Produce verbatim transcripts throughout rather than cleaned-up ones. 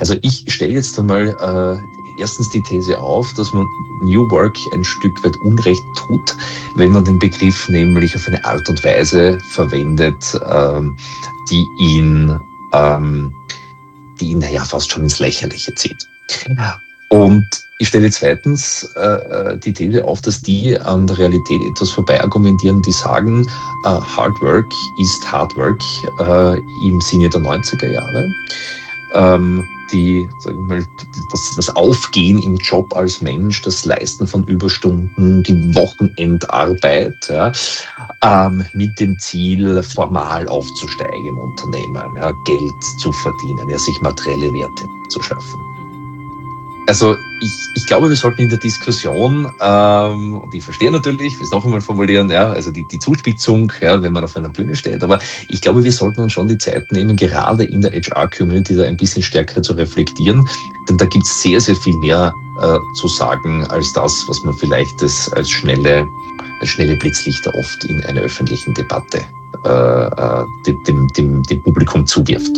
Also ich stelle jetzt einmal äh, erstens die These auf, dass man New Work ein Stück weit Unrecht tut, wenn man den Begriff nämlich auf eine Art und Weise verwendet, ähm, die ihn, ähm, die ihn ja fast schon ins Lächerliche zieht. Und ich stelle zweitens äh, die These auf, dass die an der Realität etwas vorbei argumentieren, die sagen, äh, Hard Work ist Hard Work äh, im Sinne der neunziger Jahre. Ähm, die, sag ich mal, das, das Aufgehen im Job als Mensch, das Leisten von Überstunden, die Wochenendarbeit, ja, ähm, mit dem Ziel, formal aufzusteigen im Unternehmen, ja, Geld zu verdienen, ja, sich materielle Werte zu schaffen. Also ich, ich glaube, wir sollten in der Diskussion, ähm, und ich verstehe natürlich, ich will es noch einmal formulieren, ja, also die, die Zuspitzung, ja, wenn man auf einer Bühne steht, aber ich glaube, wir sollten uns schon die Zeit nehmen, gerade in der H R-Community da ein bisschen stärker zu reflektieren, denn da gibt es sehr, sehr viel mehr äh, zu sagen, als das, was man vielleicht das als schnelle, als schnelle Blitzlichter oft in einer öffentlichen Debatte äh, dem, dem, dem, dem Publikum zuwirft.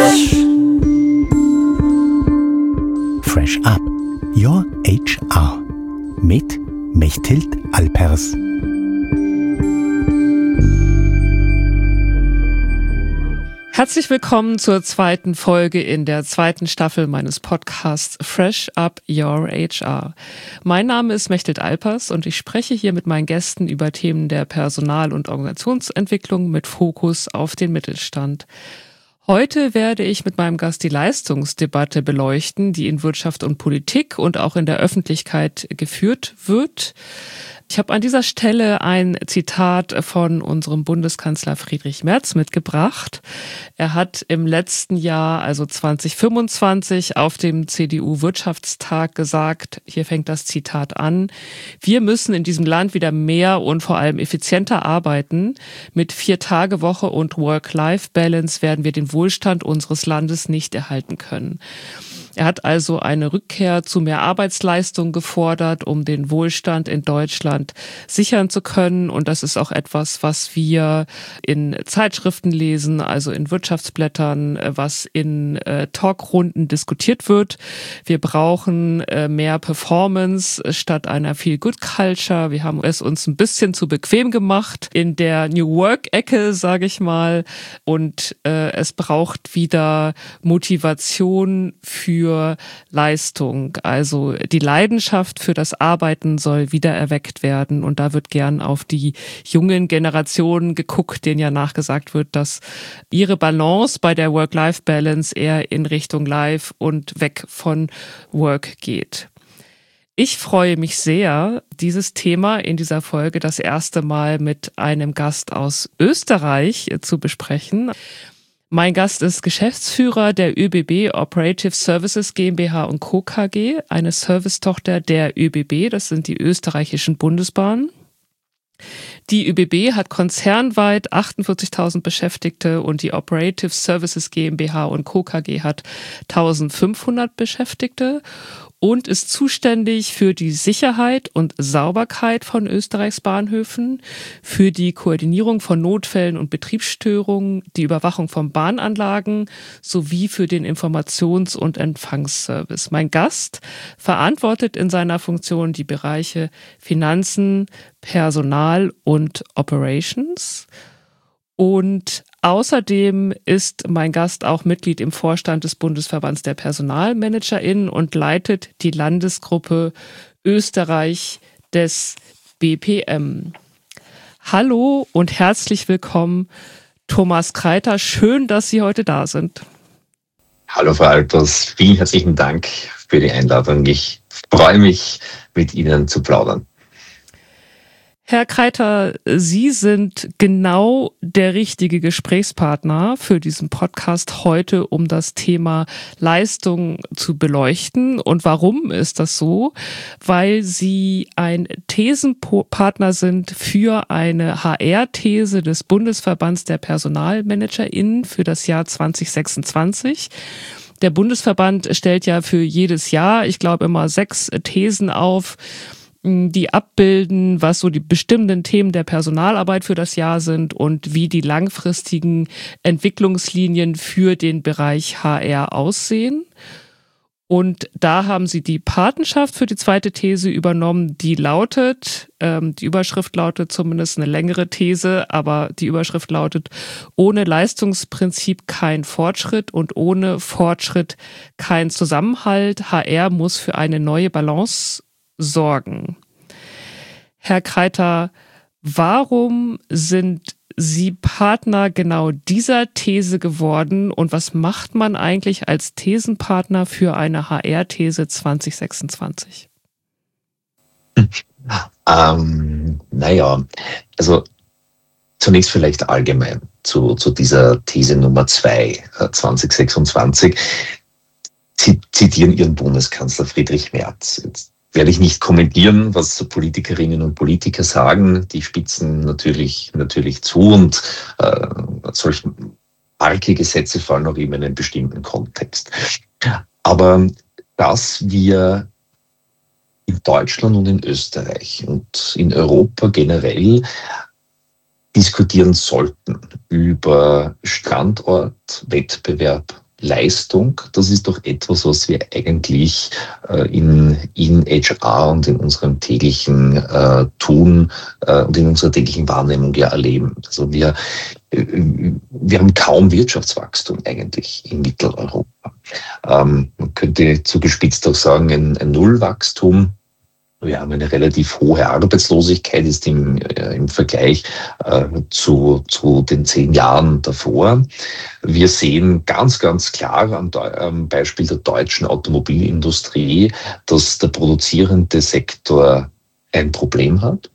Fresh Up, Your H R mit Mechthild Alpers. Herzlich willkommen zur zweiten Folge in der zweiten Staffel meines Podcasts Fresh Up Your H R. Mein Name ist Mechthild Alpers und ich spreche hier mit meinen Gästen über Themen der Personal- und Organisationsentwicklung mit Fokus auf den Mittelstand. Heute werde ich mit meinem Gast die Leistungsdebatte beleuchten, die in Wirtschaft und Politik und auch in der Öffentlichkeit geführt wird. Ich habe an dieser Stelle ein Zitat von unserem Bundeskanzler Friedrich Merz mitgebracht. Er hat im letzten Jahr, also zwanzig fünfundzwanzig, auf dem C D U-Wirtschaftstag gesagt, hier fängt das Zitat an, wir müssen in diesem Land wieder mehr und vor allem effizienter arbeiten. Mit Vier-Tage-Woche und Work-Life-Balance werden wir den Wohlstand unseres Landes nicht erhalten können. Er hat also eine Rückkehr zu mehr Arbeitsleistung gefordert, um den Wohlstand in Deutschland sichern zu können. Und das ist auch etwas, was wir in Zeitschriften lesen, also in Wirtschaftsblättern, was in äh, Talkrunden diskutiert wird. Wir brauchen äh, mehr Performance statt einer Feel-Good-Culture. Wir haben es uns ein bisschen zu bequem gemacht in der New Work-Ecke, sage ich mal. Und äh, es braucht wieder Motivation für Für Leistung. Also die Leidenschaft für das Arbeiten soll wieder erweckt werden und da wird gern auf die jungen Generationen geguckt, denen ja nachgesagt wird, dass ihre Balance bei der Work-Life-Balance eher in Richtung Life und weg von Work geht. Ich freue mich sehr, dieses Thema in dieser Folge das erste Mal mit einem Gast aus Österreich zu besprechen. Mein Gast ist Geschäftsführer der ÖBB Operative Services GmbH und Co. K G, eine Servicetochter der ÖBB, das sind die österreichischen Bundesbahnen. Die ÖBB hat konzernweit achtundvierzigtausend Beschäftigte und die Operative Services GmbH und Co. K G hat eintausendfünfhundert Beschäftigte und ist zuständig für die Sicherheit und Sauberkeit von Österreichs Bahnhöfen, für die Koordinierung von Notfällen und Betriebsstörungen, die Überwachung von Bahnanlagen sowie für den Informations- und Empfangsservice. Mein Gast verantwortet in seiner Funktion die Bereiche Finanzen, Personal und Operations. Und außerdem ist mein Gast auch Mitglied im Vorstand des Bundesverbands der PersonalmanagerInnen und leitet die Landesgruppe Österreich des B P M. Hallo und herzlich willkommen, Thomas Kreiter. Schön, dass Sie heute da sind. Hallo Frau Alpers, vielen herzlichen Dank für die Einladung. Ich freue mich, mit Ihnen zu plaudern. Herr Kreiter, Sie sind genau der richtige Gesprächspartner für diesen Podcast heute, um das Thema Leistung zu beleuchten. Und warum ist das so? Weil Sie ein Thesenpartner sind für eine H R-These des Bundesverbands der PersonalmanagerInnen für das Jahr zwanzig sechsundzwanzig. Der Bundesverband stellt ja für jedes Jahr, ich glaube, immer sechs Thesen auf, die abbilden, was so die bestimmenden Themen der Personalarbeit für das Jahr sind und wie die langfristigen Entwicklungslinien für den Bereich H R aussehen. Und da haben sie die Patenschaft für die zweite These übernommen, die lautet, ähm, die Überschrift lautet zumindest eine längere These, aber die Überschrift lautet, ohne Leistungsprinzip kein Fortschritt und ohne Fortschritt kein Zusammenhalt. H R muss für eine neue Balance sorgen. Herr Kreiter, warum sind Sie Partner genau dieser These geworden und was macht man eigentlich als Thesenpartner für eine H R-These zwanzig sechsundzwanzig? Ähm, naja, also zunächst vielleicht allgemein zu, zu dieser These Nummer zwei, äh, zwanzig sechsundzwanzig. Sie zitieren Ihren Bundeskanzler Friedrich Merz. Jetzt werde ich nicht kommentieren, was Politikerinnen und Politiker sagen. Die spitzen natürlich, natürlich zu und äh, solche arge Gesetze fallen auch immer in einen bestimmten Kontext. Aber dass wir in Deutschland und in Österreich und in Europa generell diskutieren sollten über Standort, Wettbewerb, Leistung, das ist doch etwas, was wir eigentlich äh, in, in H R und in unserem täglichen äh, Tun äh, und in unserer täglichen Wahrnehmung ja erleben. Also wir, äh, wir haben kaum Wirtschaftswachstum eigentlich in Mitteleuropa. Ähm, man könnte zugespitzt auch sagen, ein, ein Nullwachstum. Wir haben eine relativ hohe Arbeitslosigkeit, ist im, äh, im Vergleich äh, zu, zu den zehn Jahren davor. Wir sehen ganz, ganz klar am, am Beispiel der deutschen Automobilindustrie, dass der produzierende Sektor ein Problem hat.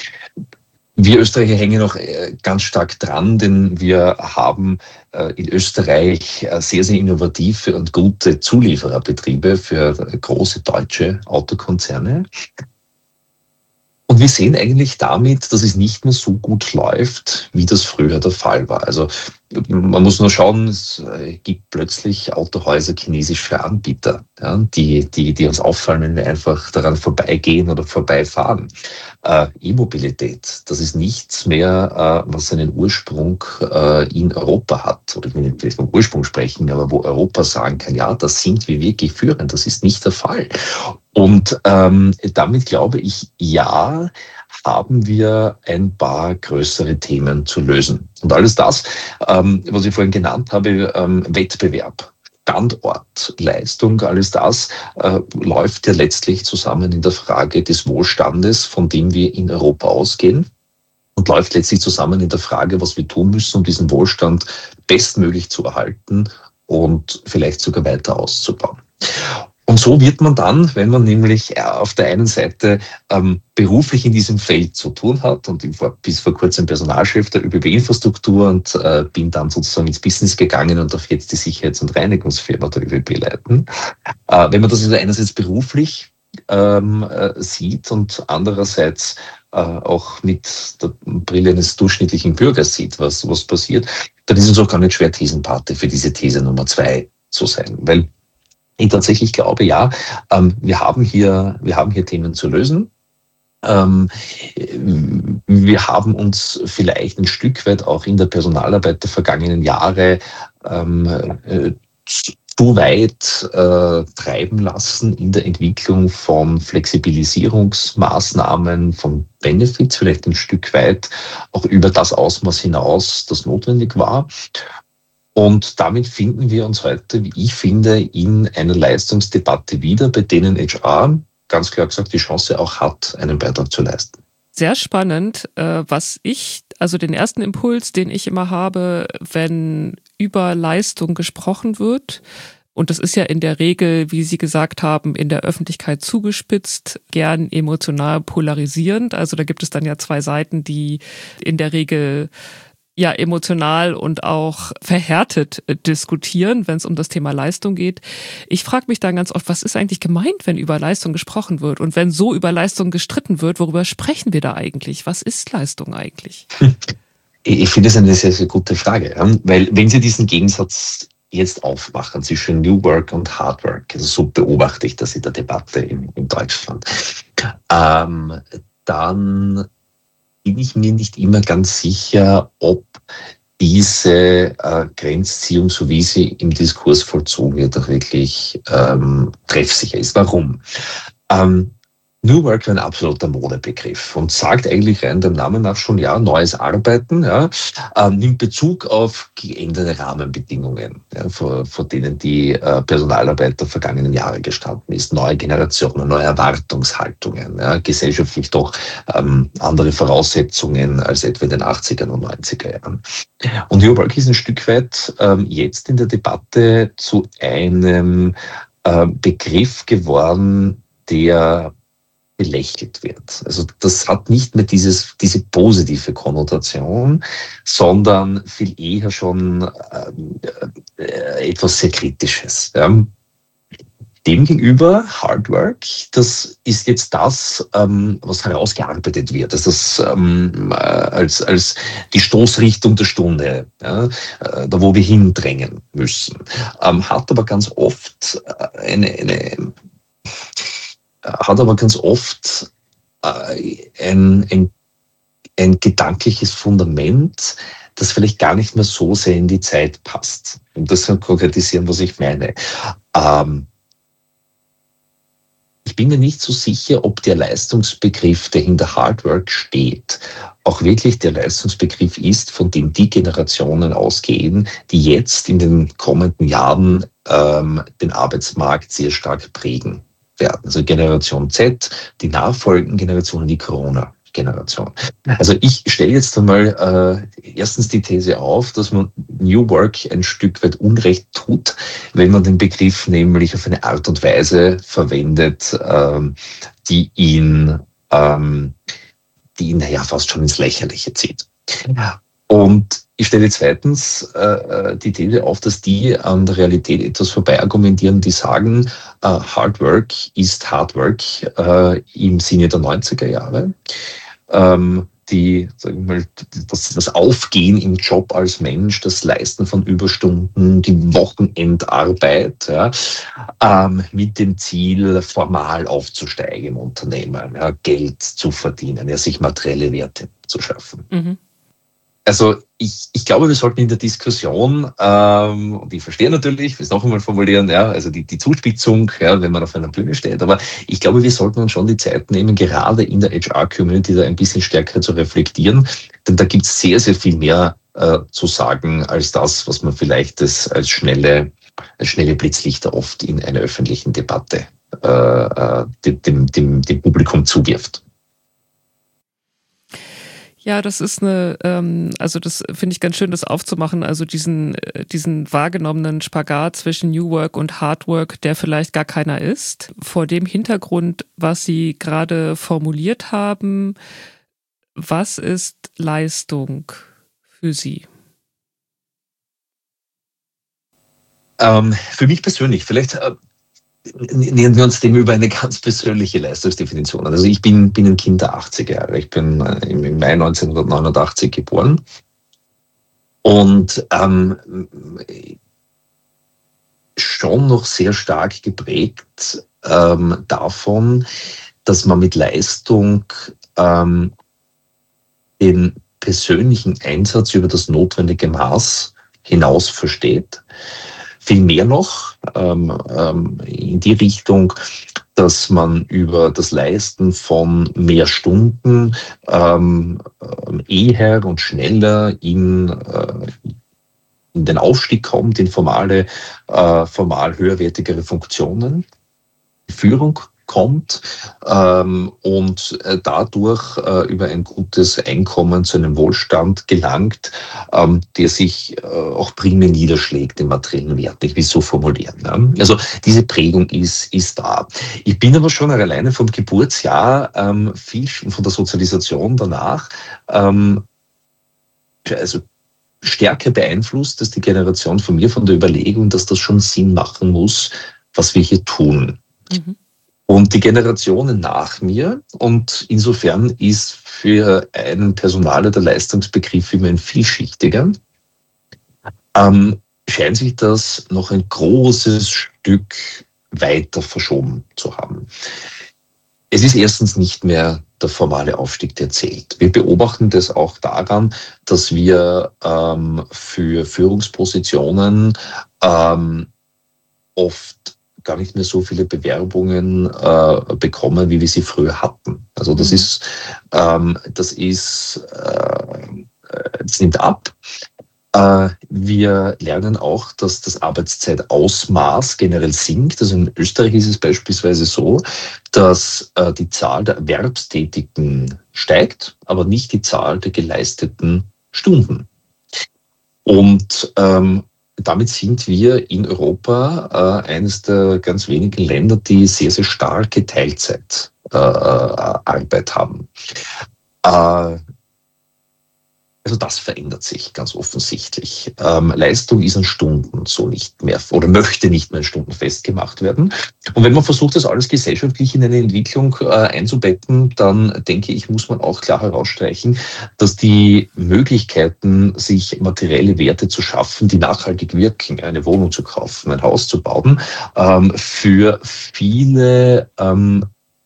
Wir Österreicher hängen noch ganz stark dran, denn wir haben in Österreich sehr, sehr innovative und gute Zuliefererbetriebe für große deutsche Autokonzerne. Und wir sehen eigentlich damit, dass es nicht mehr so gut läuft, wie das früher der Fall war. Also man muss nur schauen, es gibt plötzlich Autohäuser chinesische Anbieter, ja, die, die, die uns auffallen, wenn wir einfach daran vorbeigehen oder vorbeifahren. Äh, E-Mobilität, das ist nichts mehr, äh, was seinen Ursprung äh, in Europa hat. Oder ich will nicht vom Ursprung sprechen, aber wo Europa sagen kann, ja, das sind wir wirklich führend. Das ist nicht der Fall. Und ähm, damit glaube ich, ja, haben wir ein paar größere Themen zu lösen. Und alles das, ähm, was ich vorhin genannt habe, ähm, Wettbewerb, Standort, Leistung, alles das äh, läuft ja letztlich zusammen in der Frage des Wohlstandes, von dem wir in Europa ausgehen. Und läuft letztlich zusammen in der Frage, was wir tun müssen, um diesen Wohlstand bestmöglich zu erhalten und vielleicht sogar weiter auszubauen. Und so wird man dann, wenn man nämlich auf der einen Seite ähm, beruflich in diesem Feld zu tun hat, und ich war bis vor kurzem Personalchef der Ö B B-Infrastruktur und äh, bin dann sozusagen ins Business gegangen und darf jetzt die Sicherheits- und Reinigungsfirma der Ö B B leiten. Äh, wenn man das also einerseits beruflich ähm, äh, sieht und andererseits äh, auch mit der Brille eines durchschnittlichen Bürgers sieht, was, was passiert, dann ist es auch gar nicht schwer, Thesenpate für diese These Nummer zwei zu sein. Weil ich tatsächlich glaube, ja, ähm, wir haben hier, wir haben hier Themen zu lösen. Ähm, wir haben uns vielleicht ein Stück weit auch in der Personalarbeit der vergangenen Jahre ähm, äh, zu weit äh, treiben lassen in der Entwicklung von Flexibilisierungsmaßnahmen, von Benefits, vielleicht ein Stück weit auch über das Ausmaß hinaus, das notwendig war. Und damit finden wir uns heute, wie ich finde, in einer Leistungsdebatte wieder, bei denen H R ganz klar gesagt die Chance auch hat, einen Beitrag zu leisten. Sehr spannend, was ich, also den ersten Impuls, den ich immer habe, wenn über Leistung gesprochen wird, und das ist ja in der Regel, wie Sie gesagt haben, in der Öffentlichkeit zugespitzt, gern emotional polarisierend. Also da gibt es dann ja zwei Seiten, die in der Regel ja emotional und auch verhärtet diskutieren, wenn es um das Thema Leistung geht. Ich frage mich dann ganz oft, was ist eigentlich gemeint, wenn über Leistung gesprochen wird? Und wenn so über Leistung gestritten wird, worüber sprechen wir da eigentlich? Was ist Leistung eigentlich? Ich finde es eine sehr, sehr gute Frage, weil wenn Sie diesen Gegensatz jetzt aufmachen zwischen New Work und Hard Work, also so beobachte ich das in der Debatte in, in Deutschland, ähm, dann bin ich mir nicht immer ganz sicher, ob diese äh, Grenzziehung, so wie sie im Diskurs vollzogen wird, auch wirklich ähm, treffsicher ist. Warum? Ähm, New Work war ein absoluter Modebegriff und sagt eigentlich rein dem Namen nach schon, ja, neues Arbeiten, ja, äh, nimmt Bezug auf geänderte Rahmenbedingungen, ja, vor, vor denen die äh, Personalarbeit der vergangenen Jahre gestanden ist. Neue Generationen, neue Erwartungshaltungen, ja, gesellschaftlich doch ähm, andere Voraussetzungen als etwa in den achtzigern und neunziger Jahren. Und New Work ist ein Stück weit ähm, jetzt in der Debatte zu einem äh, Begriff geworden, der belächelt wird. Also das hat nicht mehr dieses, diese positive Konnotation, sondern viel eher schon äh, äh, etwas sehr Kritisches. Ja. Demgegenüber Hard Work, das ist jetzt das, ähm, was herausgearbeitet wird, das ist das, ähm, äh, als, als die Stoßrichtung der Stunde, ja, äh, da wo wir hindrängen müssen, ähm, hat aber ganz oft eine, eine hat aber ganz oft äh, ein, ein, ein gedankliches Fundament, das vielleicht gar nicht mehr so sehr in die Zeit passt. Um das zu konkretisieren, was ich meine. Ähm, ich bin mir nicht so sicher, ob der Leistungsbegriff, der hinter Hard Work steht, auch wirklich der Leistungsbegriff ist, von dem die Generationen ausgehen, die jetzt in den kommenden Jahren ähm, den Arbeitsmarkt sehr stark prägen werden. Also Generation Z, die nachfolgenden Generationen, die Corona-Generation. Also ich stelle jetzt einmal äh, erstens die These auf, dass man New Work ein Stück weit Unrecht tut, wenn man den Begriff nämlich auf eine Art und Weise verwendet, ähm, die ihn, ähm, die ihn ja fast schon ins Lächerliche zieht. Und ich stelle zweitens äh, die These auf, dass die an der Realität etwas vorbei argumentieren, die sagen, äh, Hard Work ist Hard Work äh, im Sinne der neunziger Jahre. Ähm, die, sagen wir mal, das, das Aufgehen im Job als Mensch, das Leisten von Überstunden, die Wochenendarbeit, ja, ähm, mit dem Ziel, formal aufzusteigen im Unternehmen, ja, Geld zu verdienen, ja, sich materielle Werte zu schaffen. Mhm. Also ich, ich glaube, wir sollten in der Diskussion, ähm, und ich verstehe natürlich, ich will es noch einmal formulieren, ja, also die, die Zuspitzung, ja, wenn man auf einer Bühne steht, aber ich glaube, wir sollten uns schon die Zeit nehmen, gerade in der H R-Community da ein bisschen stärker zu reflektieren, denn da gibt es sehr, sehr viel mehr äh, zu sagen, als das, was man vielleicht das als schnelle, als schnelle Blitzlichter oft in einer öffentlichen Debatte äh, dem, dem, dem Publikum zuwirft. Ja, das ist eine, ähm, also das finde ich ganz schön, das aufzumachen, also diesen, diesen wahrgenommenen Spagat zwischen New Work und Hard Work, der vielleicht gar keiner ist. Vor dem Hintergrund, was Sie gerade formuliert haben, was ist Leistung für Sie? Ähm, für mich persönlich, vielleicht äh, nähern wir uns dem über eine ganz persönliche Leistungsdefinition. Also ich bin, bin ein Kind der achtziger Jahre. Ich bin äh, im Mai neunzehnhundertneunundachtzig geboren. Und ähm, schon noch sehr stark geprägt ähm, davon, dass man mit Leistung ähm, den persönlichen Einsatz über das notwendige Maß hinaus versteht. Viel mehr noch ähm, ähm, in die Richtung, dass man über das Leisten von mehr Stunden ähm, eher und schneller in, äh, in den Aufstieg kommt, in formale, äh, formal höherwertigere Funktionen, Führung kommt ähm, und äh, dadurch äh, über ein gutes Einkommen zu einem Wohlstand gelangt, ähm, der sich äh, auch primär niederschlägt im materiellen Wert. Ich will es so formulieren. Ja? Also diese Prägung ist, ist da. Ich bin aber schon alleine vom Geburtsjahr ähm, viel von der Sozialisation danach ähm, also stärker beeinflusst, dass die Generation von mir von der Überlegung, dass das schon Sinn machen muss, was wir hier tun. Mhm. Und die Generationen nach mir, und insofern ist für einen Personaler der Leistungsbegriff immer ein vielschichtiger, ähm, scheint sich das noch ein großes Stück weiter verschoben zu haben. Es ist erstens nicht mehr der formale Aufstieg, der zählt. Wir beobachten das auch daran, dass wir ähm, für Führungspositionen ähm, oft gar nicht mehr so viele Bewerbungen äh, bekommen, wie wir sie früher hatten. Also das mhm. ist, ähm, das ist, äh, das nimmt ab. Äh, wir lernen auch, dass das Arbeitszeitausmaß generell sinkt. Also in Österreich ist es beispielsweise so, dass äh, die Zahl der Erwerbstätigen steigt, aber nicht die Zahl der geleisteten Stunden. Und ähm, damit sind wir in Europa äh, eines der ganz wenigen Länder, die sehr, sehr starke Teilzeitarbeit äh, haben. Äh, Also das verändert sich ganz offensichtlich. Ähm, Leistung ist an Stunden so nicht mehr oder möchte nicht mehr an Stunden festgemacht werden. Und wenn man versucht, das alles gesellschaftlich in eine Entwicklung äh, einzubetten, dann denke ich, muss man auch klar herausstreichen, dass die Möglichkeiten, sich materielle Werte zu schaffen, die nachhaltig wirken, eine Wohnung zu kaufen, ein Haus zu bauen, ähm, für viele ähm,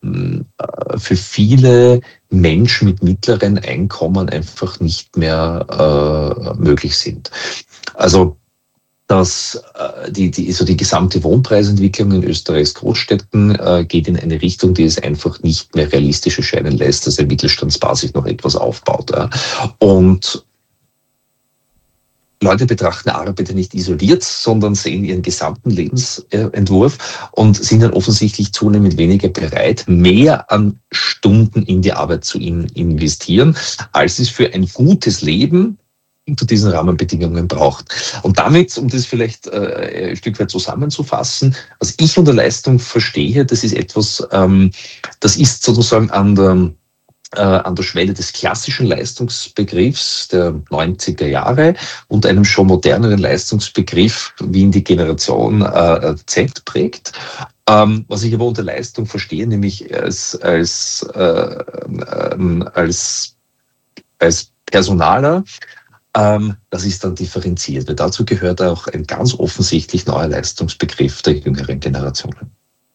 für viele Menschen mit mittleren Einkommen einfach nicht mehr äh, möglich sind. Also dass äh, die, die, so die gesamte Wohnpreisentwicklung in Österreichs Großstädten äh, geht in eine Richtung, die es einfach nicht mehr realistisch erscheinen lässt, dass ein Mittelstandspaar sich noch etwas aufbaut. Ja. Und Leute betrachten Arbeiter nicht isoliert, sondern sehen ihren gesamten Lebensentwurf und sind dann offensichtlich zunehmend weniger bereit, mehr an Stunden in die Arbeit zu investieren, als es für ein gutes Leben unter diesen Rahmenbedingungen braucht. Und damit, um das vielleicht äh, ein Stück weit zusammenzufassen, was ich unter Leistung verstehe, das ist etwas, ähm, das ist sozusagen an der an der Schwelle des klassischen Leistungsbegriffs der neunziger Jahre und einem schon moderneren Leistungsbegriff, wie ihn die Generation äh, Z prägt. Ähm, was ich aber unter Leistung verstehe, nämlich als, als, äh, ähm, als, als Personaler, ähm, das ist dann differenziert. Weil dazu gehört auch ein ganz offensichtlich neuer Leistungsbegriff der jüngeren Generationen.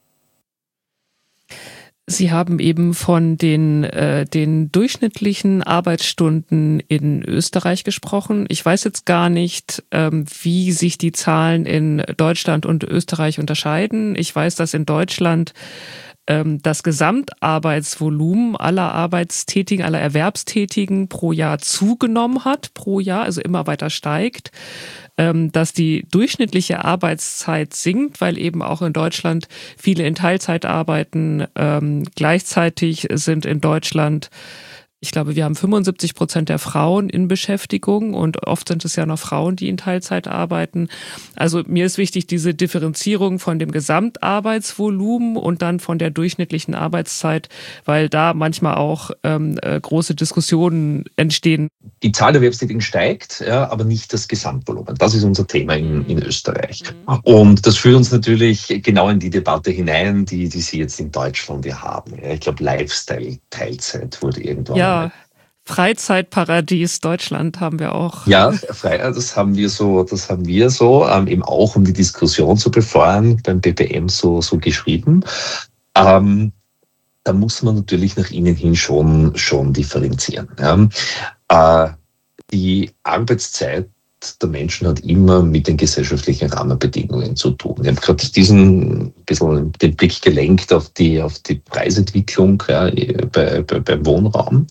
Sie haben eben von den, äh, den durchschnittlichen Arbeitsstunden in Österreich gesprochen. Ich weiß jetzt gar nicht, ähm, wie sich die Zahlen in Deutschland und Österreich unterscheiden. Ich weiß, dass in Deutschland ähm, das Gesamtarbeitsvolumen aller Arbeitstätigen, aller Erwerbstätigen pro Jahr zugenommen hat, pro Jahr, also immer weiter steigt. Dass die durchschnittliche Arbeitszeit sinkt, weil eben auch in Deutschland viele in Teilzeit arbeiten. Ähm, gleichzeitig sind in Deutschland, ich glaube, wir haben fünfundsiebzig Prozent der Frauen in Beschäftigung und oft sind es ja noch Frauen, die in Teilzeit arbeiten. Also mir ist wichtig, diese Differenzierung von dem Gesamtarbeitsvolumen und dann von der durchschnittlichen Arbeitszeit, weil da manchmal auch ähm, äh, große Diskussionen entstehen. Die Zahl der Erwerbstätigen steigt, ja, aber nicht das Gesamtvolumen. Das ist unser Thema in, in Österreich. Mhm. Und das führt uns natürlich genau in die Debatte hinein, die, die Sie jetzt in Deutschland ja haben. Ich glaube, Lifestyle-Teilzeit wurde irgendwann. Ja. Freizeitparadies Deutschland haben wir auch. Ja, frei, das haben wir so, das haben wir so, ähm, eben auch um die Diskussion zu befeuern, beim B P M so, so geschrieben. Ähm, da muss man natürlich nach innen hin schon, schon differenzieren. Ja. Äh, die Arbeitszeit der Menschen hat immer mit den gesellschaftlichen Rahmenbedingungen zu tun. Ich habe gerade diesen bisschen den Blick gelenkt auf die, auf die Preisentwicklung ja, bei, bei, beim Wohnraum.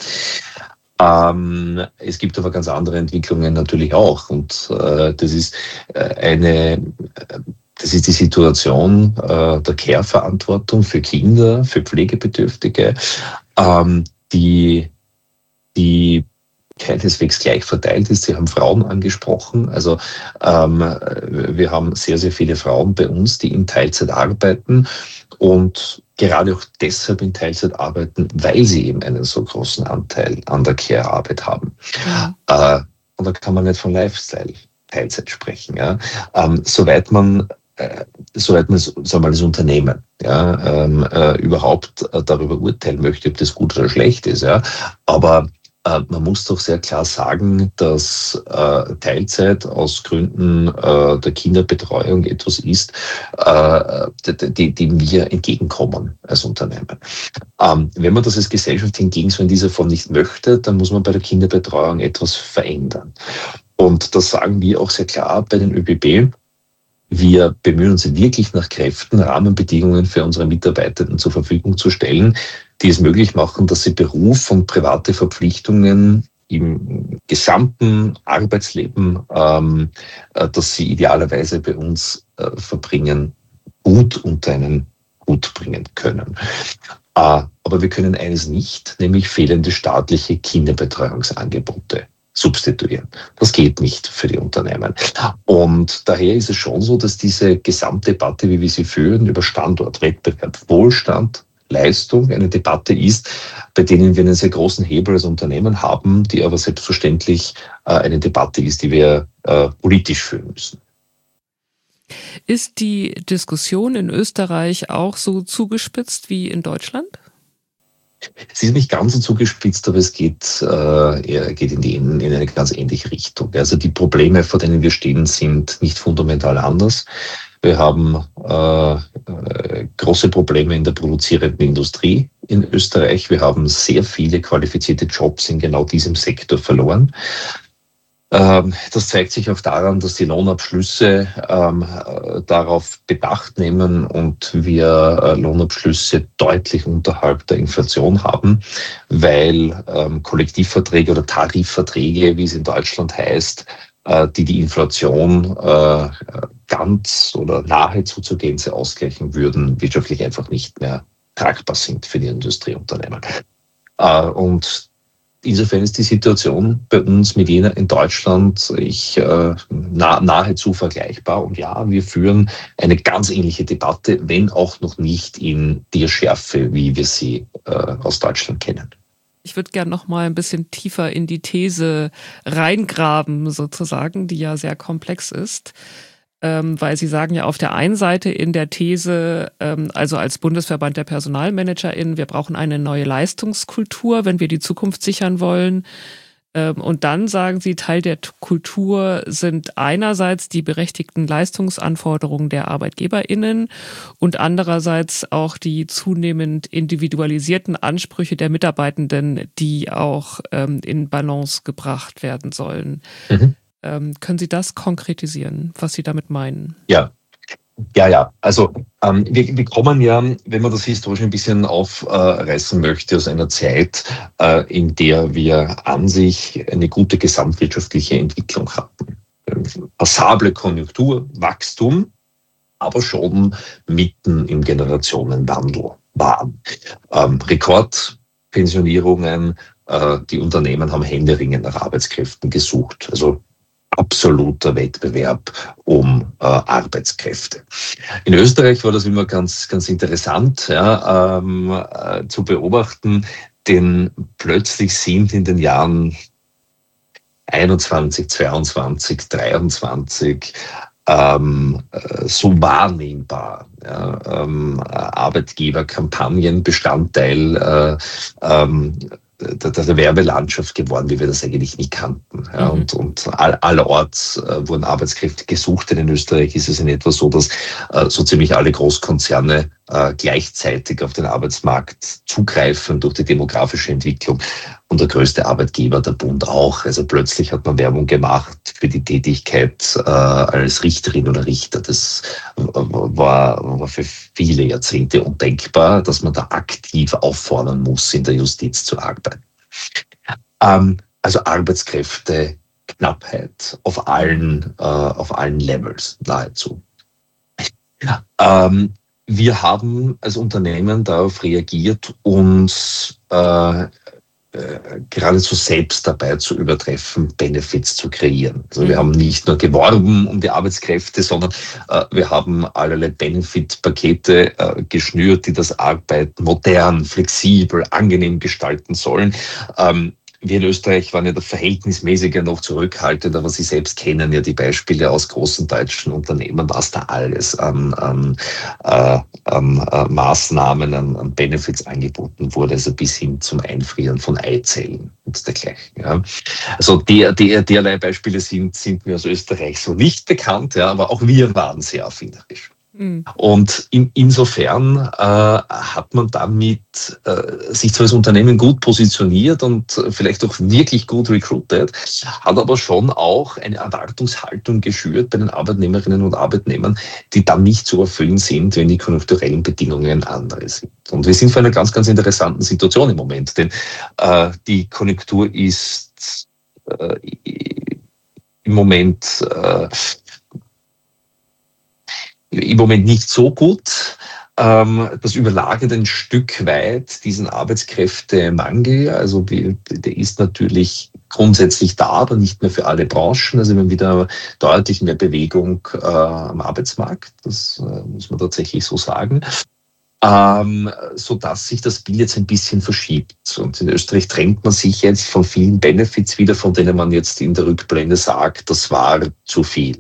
Ähm, es gibt aber ganz andere Entwicklungen natürlich auch. Und äh, das ist eine, das ist die Situation äh, der Care-Verantwortung für Kinder, für Pflegebedürftige, ähm, die, die keineswegs gleich verteilt ist. Sie haben Frauen angesprochen. Also ähm, wir haben sehr, sehr viele Frauen bei uns, die in Teilzeit arbeiten und gerade auch deshalb in Teilzeit arbeiten, weil sie eben einen so großen Anteil an der Care-Arbeit haben. Ja. Äh, und da kann man nicht von Lifestyle-Teilzeit sprechen. Ja? Ähm, soweit man Äh, soweit man sagen wir mal, das Unternehmen ja, ähm, äh, überhaupt äh, darüber urteilen möchte, ob das gut oder schlecht ist. Ja. Aber äh, man muss doch sehr klar sagen, dass äh, Teilzeit aus Gründen äh, der Kinderbetreuung etwas ist, äh, die, die wir entgegenkommen als Unternehmen. Ähm, wenn man das als Gesellschaft hingegen so in dieser Form nicht möchte, dann muss man bei der Kinderbetreuung etwas verändern. Und das sagen wir auch sehr klar bei den ÖBB. Wir bemühen uns wirklich nach Kräften, Rahmenbedingungen für unsere Mitarbeitenden zur Verfügung zu stellen, die es möglich machen, dass sie Beruf und private Verpflichtungen im gesamten Arbeitsleben, ähm, äh, dass sie idealerweise bei uns äh, verbringen, gut unter einen Hut bringen können. Äh, aber wir können eines nicht, nämlich fehlende staatliche Kinderbetreuungsangebote substituieren. Das geht nicht für die Unternehmen. Und daher ist es schon so, dass diese Gesamtdebatte, wie wir sie führen, über Standort, Wettbewerb, Wohlstand, Leistung eine Debatte ist, bei denen wir einen sehr großen Hebel als Unternehmen haben, die aber selbstverständlich äh, eine Debatte ist, die wir äh, politisch führen müssen. Ist die Diskussion in Österreich auch so zugespitzt wie in Deutschland? Es ist nicht ganz so zugespitzt, aber es geht, äh, geht in, die, in eine ganz ähnliche Richtung. Also die Probleme, vor denen wir stehen, sind nicht fundamental anders. Wir haben äh, äh, große Probleme in der produzierenden Industrie in Österreich. Wir haben sehr viele qualifizierte Jobs in genau diesem Sektor verloren. Das zeigt sich auch daran, dass die Lohnabschlüsse ähm, darauf Bedacht nehmen und wir äh, Lohnabschlüsse deutlich unterhalb der Inflation haben, weil ähm, Kollektivverträge oder Tarifverträge, wie es in Deutschland heißt, äh, die die Inflation äh, ganz oder nahezu zur Gänze ausgleichen würden, wirtschaftlich einfach nicht mehr tragbar sind für die Industrieunternehmen. Äh, und Insofern ist die Situation bei uns mit jener in Deutschland ich, äh, nah, nahezu vergleichbar. Und ja, wir führen eine ganz ähnliche Debatte, wenn auch noch nicht in der Schärfe, wie wir sie äh, aus Deutschland kennen. Ich würde gerne noch mal ein bisschen tiefer in die These reingraben, sozusagen, die ja sehr komplex ist. Ähm, weil Sie sagen ja auf der einen Seite in der These, ähm, also als Bundesverband der PersonalmanagerInnen, wir brauchen eine neue Leistungskultur, wenn wir die Zukunft sichern wollen. Ähm, und dann sagen Sie, Teil der Kultur sind einerseits die berechtigten Leistungsanforderungen der ArbeitgeberInnen und andererseits auch die zunehmend individualisierten Ansprüche der Mitarbeitenden, die auch ähm, in Balance gebracht werden sollen. Mhm. Ähm, können Sie das konkretisieren, was Sie damit meinen? Ja, ja, ja. Also ähm, wir, wir kommen ja, wenn man das historisch ein bisschen aufreißen äh, möchte, aus einer Zeit, äh, in der wir an sich eine gute gesamtwirtschaftliche Entwicklung hatten. Passable Konjunktur, Wachstum, aber schon mitten im Generationenwandel waren. Ähm, Rekordpensionierungen, äh, die Unternehmen haben händeringend nach Arbeitskräften gesucht. Also absoluter Wettbewerb um äh, Arbeitskräfte. In Österreich war das immer ganz, ganz interessant ja, ähm, äh, zu beobachten, denn plötzlich sind in den Jahren einundzwanzig, zweiundzwanzig, dreiundzwanzig ähm, äh, so wahrnehmbar ja, ähm, Arbeitgeberkampagnen Bestandteil äh, ähm, Der, der Werbelandschaft geworden, wie wir das eigentlich nie kannten. Ja, mhm. Und, und all, allerorts äh, wurden Arbeitskräfte gesucht. Denn in Österreich ist es in etwa so, dass äh, so ziemlich alle Großkonzerne äh, gleichzeitig auf den Arbeitsmarkt zugreifen durch die demografische Entwicklung. Und der größte Arbeitgeber, der Bund, auch. Also plötzlich hat man Werbung gemacht für die Tätigkeit äh, als Richterin oder Richter. Das war, war für viele Jahrzehnte undenkbar, dass man da aktiv auffordern muss, in der Justiz zu arbeiten. Ähm, also Arbeitskräfteknappheit auf allen, äh, auf allen Levels nahezu. Ähm, wir haben als Unternehmen darauf reagiert, uns äh, geradezu selbst dabei zu übertreffen, Benefits zu kreieren. Also wir haben nicht nur geworben um die Arbeitskräfte, sondern äh, wir haben allerlei Benefit-Pakete äh, geschnürt, die das Arbeiten modern, flexibel, angenehm gestalten sollen. Ähm, wir in Österreich waren ja da verhältnismäßiger noch zurückhaltend, aber Sie selbst kennen ja die Beispiele aus großen deutschen Unternehmen, was da alles an, an, äh, an äh, Maßnahmen, an, an Benefits angeboten wurde, also bis hin zum Einfrieren von Eizellen und dergleichen. Ja. Also der, der, derlei Beispiele sind, sind mir aus Österreich so nicht bekannt, ja, aber auch wir waren sehr erfinderisch. Und in, insofern äh, hat man damit äh, sich zwar als Unternehmen gut positioniert und vielleicht auch wirklich gut recruited, hat aber schon auch eine Erwartungshaltung geschürt bei den Arbeitnehmerinnen und Arbeitnehmern, die dann nicht zu erfüllen sind, wenn die konjunkturellen Bedingungen andere sind. Und wir sind vor einer ganz, ganz interessanten Situation im Moment, denn äh, die Konjunktur ist äh, im Moment äh, im Moment nicht so gut. Das überlagert ein Stück weit diesen Arbeitskräftemangel. Also der ist natürlich grundsätzlich da, aber nicht mehr für alle Branchen. Also wir haben wieder deutlich mehr Bewegung äh, am Arbeitsmarkt. Das äh, muss man tatsächlich so sagen. Ähm, so dass sich das Bild jetzt ein bisschen verschiebt. Und in Österreich trennt man sich jetzt von vielen Benefits wieder, von denen man jetzt in der Rückblende sagt, das war zu viel.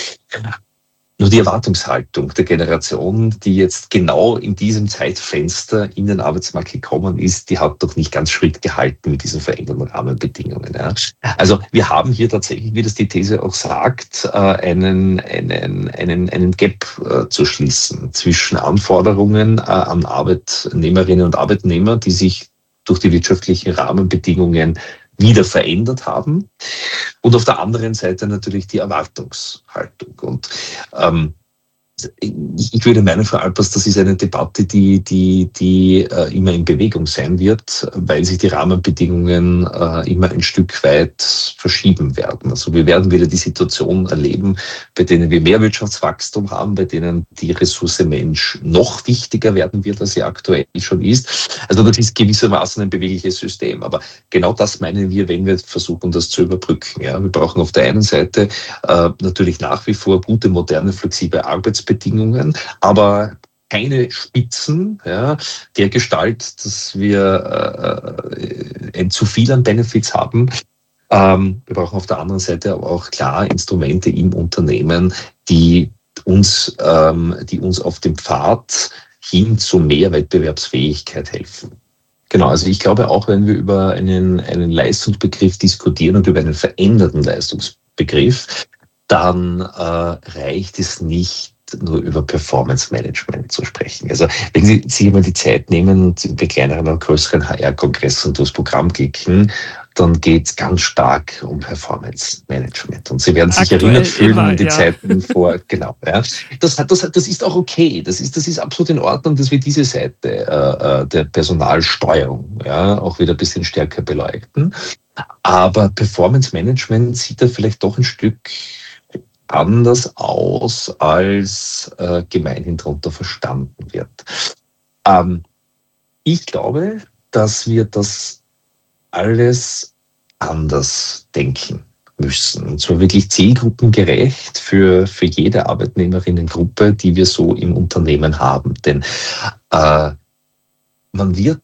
Nur die Erwartungshaltung der Generation, die jetzt genau in diesem Zeitfenster in den Arbeitsmarkt gekommen ist, die hat doch nicht ganz Schritt gehalten mit diesen veränderten Rahmenbedingungen. Ja. Also wir haben hier tatsächlich, wie das die These auch sagt, einen, einen, einen, einen Gap zu schließen zwischen Anforderungen an Arbeitnehmerinnen und Arbeitnehmer, die sich durch die wirtschaftlichen Rahmenbedingungen wieder verändert haben. Und auf der anderen Seite natürlich die Erwartungshaltung. Und ähm, ich, ich würde meinen, Frau Alpers, das ist eine Debatte, die, die, die äh, immer in Bewegung sein wird, weil sich die Rahmenbedingungen äh, immer ein Stück weit verschieben werden. Also wir werden wieder die Situation erleben, bei denen wir mehr Wirtschaftswachstum haben, bei denen die Ressource Mensch noch wichtiger werden wird, als sie aktuell schon ist. Also das ist gewissermaßen ein bewegliches System. Aber genau das meinen wir, wenn wir versuchen, das zu überbrücken. Ja, wir brauchen auf der einen Seite äh, natürlich nach wie vor gute, moderne, flexible Arbeitsbedingungen, Bedingungen, aber keine Spitzen, ja, der Gestalt, dass wir äh, ein zu viel an Benefits haben. Ähm, wir brauchen auf der anderen Seite aber auch klar Instrumente im Unternehmen, die uns, ähm, die uns auf dem Pfad hin zu mehr Wettbewerbsfähigkeit helfen. Genau, also ich glaube auch, wenn wir über einen, einen Leistungsbegriff diskutieren und über einen veränderten Leistungsbegriff, dann äh, reicht es nicht, nur über Performance Management zu sprechen. Also wenn Sie sich mal die Zeit nehmen und bei kleineren oder größeren H R-Kongressen durchs Programm klicken, dann geht es ganz stark um Performance Management. Und Sie werden sich Aktuell erinnert fühlen immer, an die ja. Zeiten vor, genau. Ja. Das, das, das ist auch okay. Das ist, das ist absolut in Ordnung, dass wir diese Seite äh, der Personalsteuerung ja, auch wieder ein bisschen stärker beleuchten. Aber Performance Management sieht da vielleicht doch ein Stück anders aus, als äh, gemeinhin darunter verstanden wird. Ähm, ich glaube, dass wir das alles anders denken müssen. Und zwar wirklich zielgruppengerecht für, für jede Arbeitnehmerinnengruppe, die wir so im Unternehmen haben. Denn äh, man wird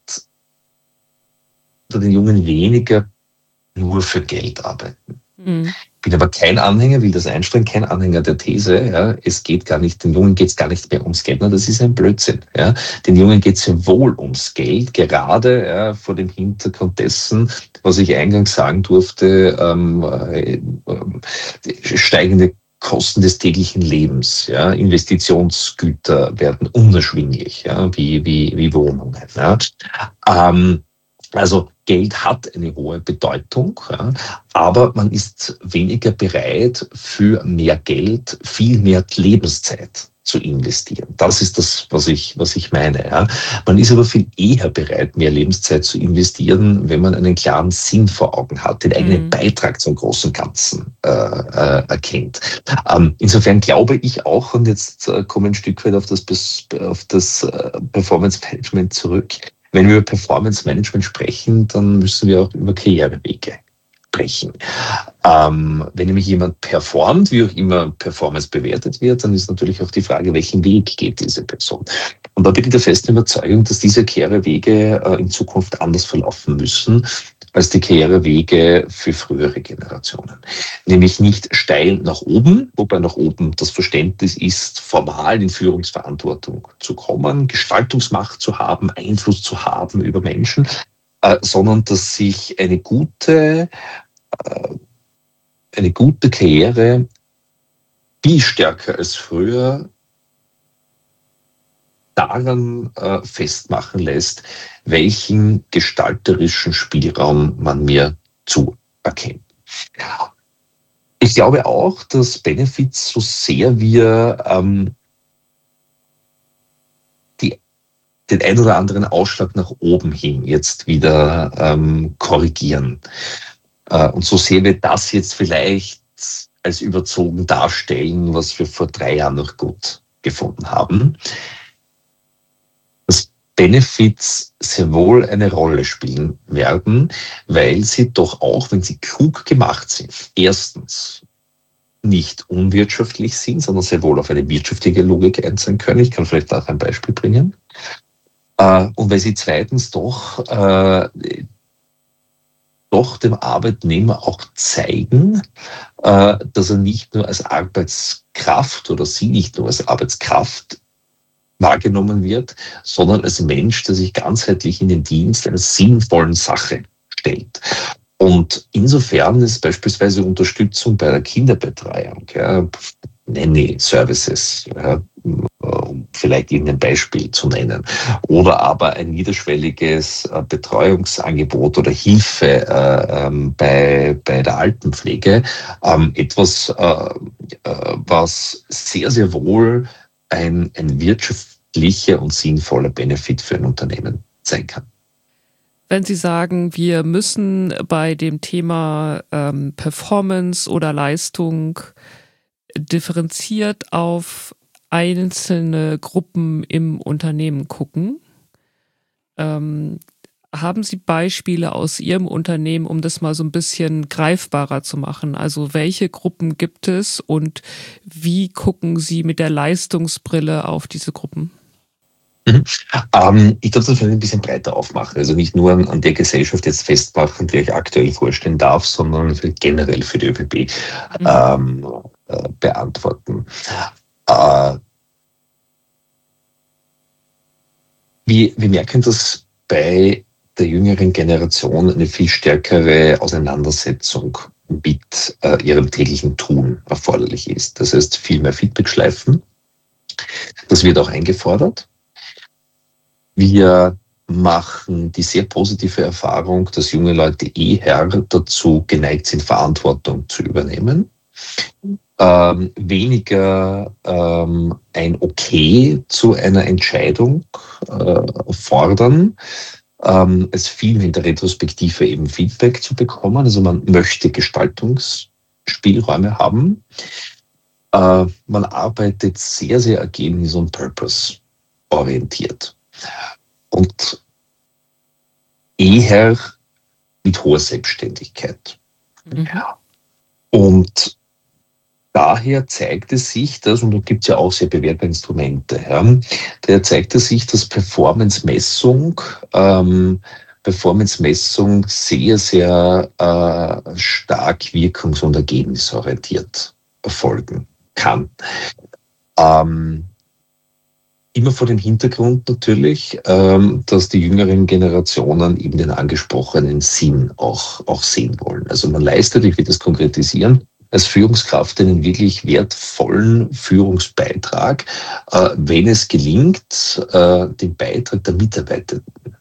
unter den Jungen weniger nur für Geld arbeiten. Mhm. Ich bin aber kein Anhänger, will das einstellen, kein Anhänger der These, ja, es geht gar nicht, den Jungen geht es gar nicht mehr ums Geld, na, das ist ein Blödsinn. Ja. Den Jungen geht es sehr wohl ums Geld, gerade ja, vor dem Hintergrund dessen, was ich eingangs sagen durfte, ähm, äh, äh, steigende Kosten des täglichen Lebens, ja, Investitionsgüter werden unerschwinglich, ja, wie, wie, wie Wohnungen. Ja. Ähm, Also Geld hat eine hohe Bedeutung, ja, aber man ist weniger bereit, für mehr Geld viel mehr Lebenszeit zu investieren. Das ist das, was ich, was ich meine. Ja. Man ist aber viel eher bereit, mehr Lebenszeit zu investieren, wenn man einen klaren Sinn vor Augen hat, den eigenen mhm. Beitrag zum großen Ganzen äh, äh, erkennt. Ähm, insofern glaube ich auch, und jetzt äh, komme ein Stück weit auf das, auf das äh, Performance Management zurück, wenn wir über Performance Management sprechen, dann müssen wir auch über Karrierewege brechen. Ähm, wenn nämlich jemand performt, wie auch immer Performance bewertet wird, dann ist natürlich auch die Frage, welchen Weg geht diese Person. Und da bin ich der festen Überzeugung, dass diese Karrierewege äh, in Zukunft anders verlaufen müssen als die Karrierewege für frühere Generationen. Nämlich nicht steil nach oben, wobei nach oben das Verständnis ist, formal in Führungsverantwortung zu kommen, Gestaltungsmacht zu haben, Einfluss zu haben über Menschen, äh, sondern dass sich eine gute, äh, eine gute Karriere viel stärker als früher daran äh, festmachen lässt, welchen gestalterischen Spielraum man mir zuerkennt. Ich glaube auch, dass Benefits, so sehr wir ähm, die, den ein oder anderen Ausschlag nach oben hin jetzt wieder ähm, korrigieren. Äh, und so sehr wir das jetzt vielleicht als überzogen darstellen, was wir vor drei Jahren noch gut gefunden haben, Benefits sehr wohl eine Rolle spielen werden, weil sie doch auch, wenn sie klug gemacht sind, erstens nicht unwirtschaftlich sind, sondern sehr wohl auf eine wirtschaftliche Logik einzahlen können. Ich kann vielleicht auch ein Beispiel bringen. Und weil sie zweitens doch, äh, doch dem Arbeitnehmer auch zeigen, äh, dass er nicht nur als Arbeitskraft oder sie nicht nur als Arbeitskraft wahrgenommen wird, sondern als Mensch, der sich ganzheitlich in den Dienst einer sinnvollen Sache stellt. Und insofern ist beispielsweise Unterstützung bei der Kinderbetreuung, ja, Nanny-Services, ja, um vielleicht irgendein Beispiel zu nennen, oder aber ein niederschwelliges Betreuungsangebot oder Hilfe äh, ähm, bei, bei der Altenpflege, ähm, etwas, äh, äh, was sehr, sehr wohl ein, ein wirtschaftlicher und sinnvoller Benefit für ein Unternehmen sein kann. Wenn Sie sagen, wir müssen bei dem Thema ähm, Performance oder Leistung differenziert auf einzelne Gruppen im Unternehmen gucken, ähm, haben Sie Beispiele aus Ihrem Unternehmen, um das mal so ein bisschen greifbarer zu machen? Also welche Gruppen gibt es und wie gucken Sie mit der Leistungsbrille auf diese Gruppen? Mhm. Ähm, ich darf das vielleicht ein bisschen breiter aufmachen. Also nicht nur an, an der Gesellschaft jetzt festmachen, die ich aktuell vorstellen darf, sondern generell für die ÖVP mhm. ähm, äh, beantworten. Äh, wir, wir merken, dass bei der jüngeren Generation eine viel stärkere Auseinandersetzung mit äh, ihrem täglichen Tun erforderlich ist. Das heißt, viel mehr Feedback-Schleifen. Das wird auch eingefordert. Wir machen die sehr positive Erfahrung, dass junge Leute eher dazu geneigt sind, Verantwortung zu übernehmen. Ähm, weniger ähm, ein Okay zu einer Entscheidung äh, fordern, ähm, es viel in der Retrospektive eben Feedback zu bekommen. Also man möchte Gestaltungsspielräume haben. Äh, man arbeitet sehr, sehr ergebnis- und purpose-orientiert. Und eher mit hoher Selbstständigkeit. Mhm. Und daher zeigt es sich, dass, und da gibt es ja auch sehr bewährte Instrumente, ja, daher zeigt es sich, dass Performance-Messung, ähm, Performance-Messung sehr, sehr äh, stark wirkungs- und ergebnisorientiert erfolgen kann. Ähm, Immer vor dem Hintergrund natürlich, ähm, dass die jüngeren Generationen eben den angesprochenen Sinn auch, auch sehen wollen. Also man leistet, ich will das konkretisieren, als Führungskraft einen wirklich wertvollen Führungsbeitrag, äh, wenn es gelingt, äh, den Beitrag der Mitarbeiter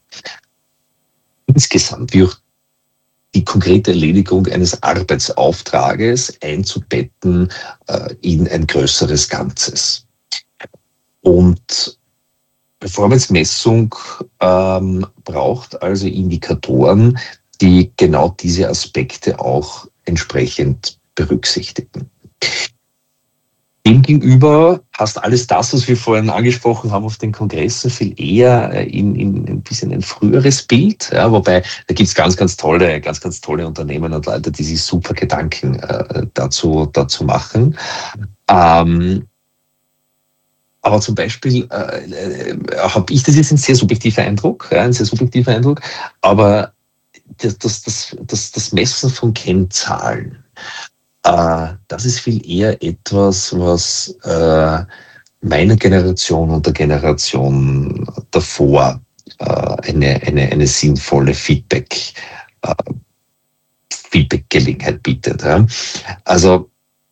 insgesamt wie auch die konkrete Erledigung eines Arbeitsauftrages einzubetten äh, in ein größeres Ganzes. Und Performance-Messung ähm, braucht also Indikatoren, die genau diese Aspekte auch entsprechend berücksichtigen. Demgegenüber hast alles das, was wir vorhin angesprochen haben auf den Kongressen, viel eher in, in ein bisschen ein früheres Bild. Ja, wobei, da gibt's ganz, ganz tolle, ganz, ganz tolle Unternehmen und Leute, die sich super Gedanken äh, dazu, dazu machen. Ähm, aber zum Beispiel äh, äh, habe ich, das jetzt ein sehr subjektiver Eindruck, ja, ein sehr subjektiver Eindruck, aber das, das, das, das, das Messen von Kennzahlen, Äh, das ist viel eher etwas, was äh, meiner Generation und der Generation davor äh, eine, eine, eine sinnvolle Feedback, äh, Feedback-Gelegenheit bietet. Ja. Also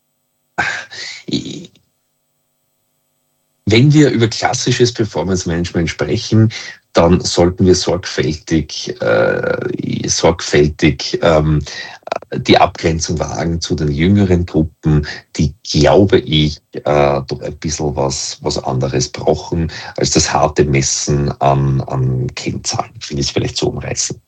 ich, wenn wir über klassisches Performance Management sprechen, dann sollten wir sorgfältig, äh, sorgfältig ähm, die Abgrenzung wagen zu den jüngeren Gruppen, die, glaube ich, äh, doch ein bisschen was, was anderes brauchen als das harte Messen an, an Kennzahlen. Ich will es vielleicht so umreißen.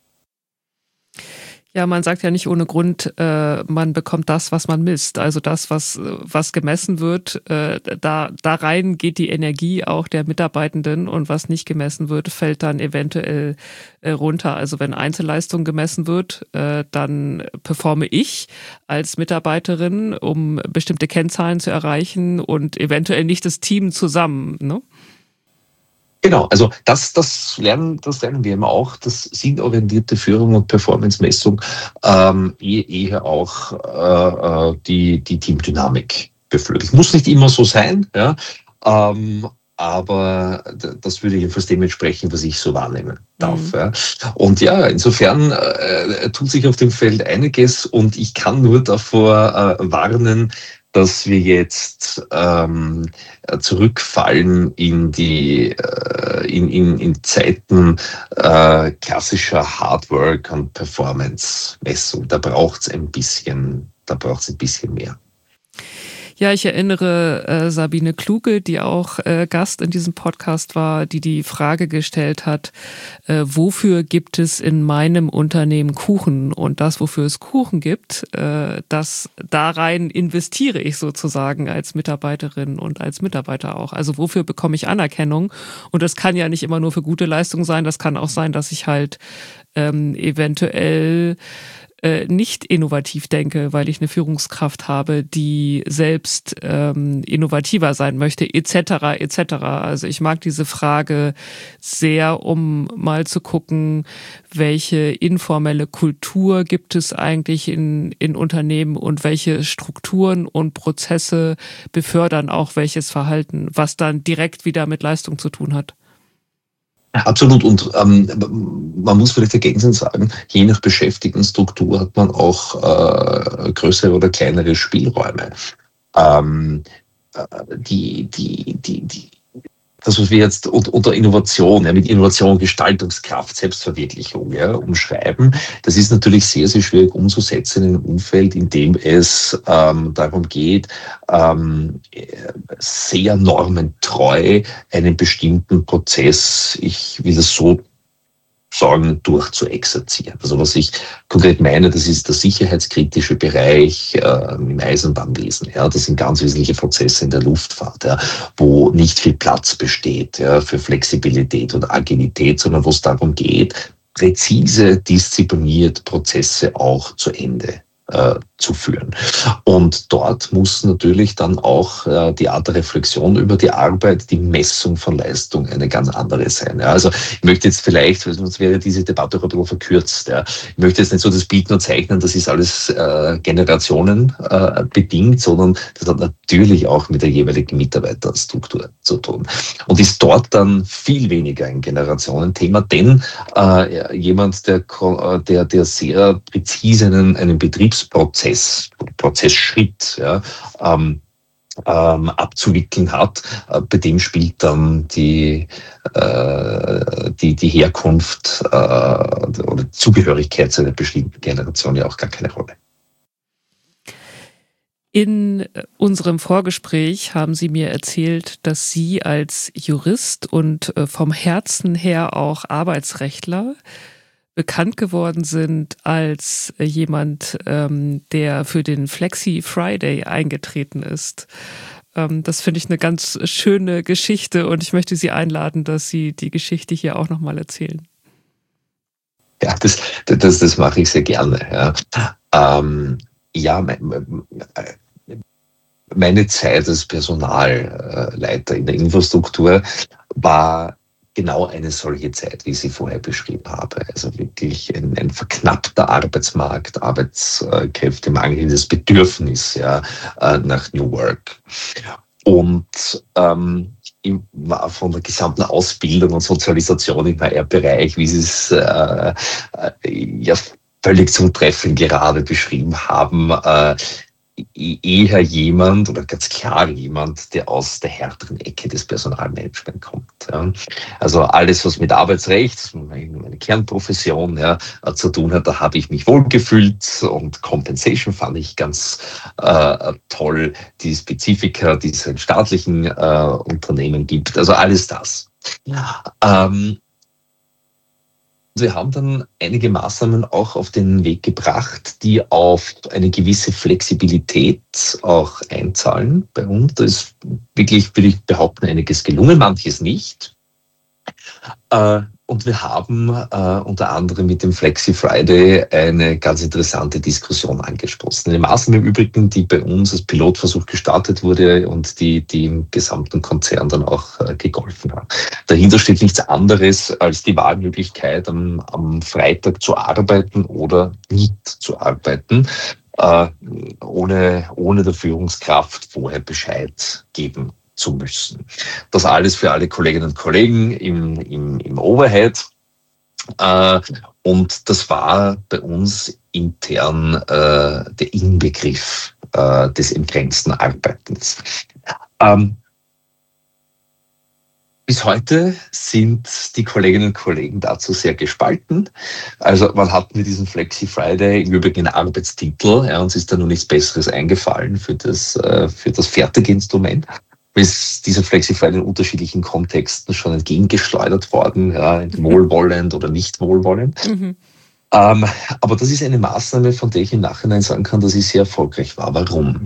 Ja, man sagt ja nicht ohne Grund, äh, man bekommt das, was man misst. Also das, was, was gemessen wird, äh, da, da rein geht die Energie auch der Mitarbeitenden und was nicht gemessen wird, fällt dann eventuell äh, runter. Also wenn Einzelleistung gemessen wird, äh, dann performe ich als Mitarbeiterin, um bestimmte Kennzahlen zu erreichen und eventuell nicht das Team zusammen, ne? Genau, also das, das, lernen, das lernen wir immer auch, dass sinnorientierte Führung und Performance-Messung ähm, eher auch äh, äh, die, die Teamdynamik beflügelt. Muss nicht immer so sein, ja, ähm, aber das würde jedenfalls dem entsprechen, was ich so wahrnehmen darf. Mhm. Ja. Und ja, insofern äh, tut sich auf dem Feld einiges und ich kann nur davor äh, warnen, dass wir jetzt ähm, zurückfallen in die äh, in, in, in Zeiten äh, klassischer Hardwork und Performance-Messung. Da braucht's ein bisschen, da braucht's ein bisschen mehr. Ja, ich erinnere äh, Sabine Kluge, die auch äh, Gast in diesem Podcast war, die die Frage gestellt hat, äh, wofür gibt es in meinem Unternehmen Kuchen? Und das, wofür es Kuchen gibt, äh, das da rein investiere ich sozusagen als Mitarbeiterin und als Mitarbeiter auch. Also wofür bekomme ich Anerkennung? Und das kann ja nicht immer nur für gute Leistung sein, das kann auch sein, dass ich halt ähm, eventuell nicht innovativ denke, weil ich eine Führungskraft habe, die selbst ähm, innovativer sein möchte, et cetera et cetera. Also ich mag diese Frage sehr, um mal zu gucken, welche informelle Kultur gibt es eigentlich in, in Unternehmen und welche Strukturen und Prozesse befördern auch welches Verhalten, was dann direkt wieder mit Leistung zu tun hat. Absolut. Und ähm, man muss vielleicht ergänzend sagen, je nach Beschäftigtenstruktur hat man auch äh, größere oder kleinere Spielräume. Ähm, die, die, die, die, das, was wir jetzt unter Innovation, ja, mit Innovation, Gestaltungskraft, Selbstverwirklichung ja, umschreiben, das ist natürlich sehr, sehr schwierig umzusetzen in einem Umfeld, in dem es ähm, darum geht, ähm, sehr normentreu einen bestimmten Prozess, ich will das so sagen, durchzuexerzieren. Also was ich konkret meine, das ist der sicherheitskritische Bereich äh, im Eisenbahnwesen. Ja, das sind ganz wesentliche Prozesse in der Luftfahrt, ja, wo nicht viel Platz besteht ja, für Flexibilität und Agilität, sondern wo es darum geht, präzise, diszipliniert Prozesse auch zu Ende äh, zu führen. Und dort muss natürlich dann auch äh, die Art der Reflexion über die Arbeit, die Messung von Leistung eine ganz andere sein. Ja, also ich möchte jetzt vielleicht, weil sonst wäre diese Debatte auch ein bisschen verkürzt, ja, ich möchte jetzt nicht so das Bild nur zeichnen, das ist alles äh, Generationen äh, bedingt, sondern das hat natürlich auch mit der jeweiligen Mitarbeiterstruktur zu tun. Und ist dort dann viel weniger ein Generationenthema, denn äh, jemand, der, der, der sehr präzise einen, einen Betriebsprozess Prozessschritt ja, ähm, ähm, abzuwickeln hat, äh, bei dem spielt dann die, äh, die, die Herkunft äh, oder Zugehörigkeit zu einer bestimmten Generation ja auch gar keine Rolle. In unserem Vorgespräch haben Sie mir erzählt, dass Sie als Jurist und vom Herzen her auch Arbeitsrechtler bekannt geworden sind als jemand, ähm, der für den Flexi Friday eingetreten ist. Ähm, das finde ich eine ganz schöne Geschichte und ich möchte Sie einladen, dass Sie die Geschichte hier auch nochmal erzählen. Ja, das, das, das mache ich sehr gerne. Ja, ähm, ja mein, meine Zeit als Personalleiter in der Infrastruktur war genau eine solche Zeit, wie ich sie vorher beschrieben habe. Also wirklich ein, ein verknappter Arbeitsmarkt, Arbeitskräftemangel, das Bedürfnis, ja, nach New Work. Und ähm, ich war von der gesamten Ausbildung und Sozialisation im H R-Bereich, wie Sie es äh, äh, ja völlig zum Treffen gerade beschrieben haben, äh, eher jemand oder ganz klar jemand, der aus der härteren Ecke des Personalmanagement kommt. Ja. Also alles, was mit Arbeitsrecht, meine Kernprofession, ja, zu tun hat, da habe ich mich wohlgefühlt und Compensation fand ich ganz äh, toll, die Spezifika, die es in staatlichen äh, Unternehmen gibt, also alles das. Ja. Ähm, Wir haben dann einige Maßnahmen auch auf den Weg gebracht, die auf eine gewisse Flexibilität auch einzahlen bei uns. Da ist wirklich, würde ich behaupten, einiges gelungen, manches nicht. Und wir haben unter anderem mit dem Flexi Friday eine ganz interessante Diskussion angestoßen. Eine Maßnahme im Übrigen, die bei uns als Pilotversuch gestartet wurde und die, die im gesamten Konzern dann auch gegolfen hat. Dahinter steht nichts anderes als die Wahlmöglichkeit, am, am Freitag zu arbeiten oder nicht zu arbeiten, äh, ohne, ohne der Führungskraft vorher Bescheid geben zu müssen. Das alles für alle Kolleginnen und Kollegen im, im, im Overhead. Äh, und das war bei uns intern äh, der Inbegriff äh, des entgrenzten Arbeitens. Ähm, Bis heute sind die Kolleginnen und Kollegen dazu sehr gespalten. Also wann hatten wir diesen Flexi Friday? Im Übrigen einen Arbeitstitel. Ja, uns ist da noch nichts Besseres eingefallen für das, äh, für das fertige Instrument. Ist dieser Flexi Friday in unterschiedlichen Kontexten schon entgegengeschleudert worden, ja, wohlwollend oder nicht wohlwollend. Mhm. Ähm, aber das ist eine Maßnahme, von der ich im Nachhinein sagen kann, dass sie sehr erfolgreich war. Warum?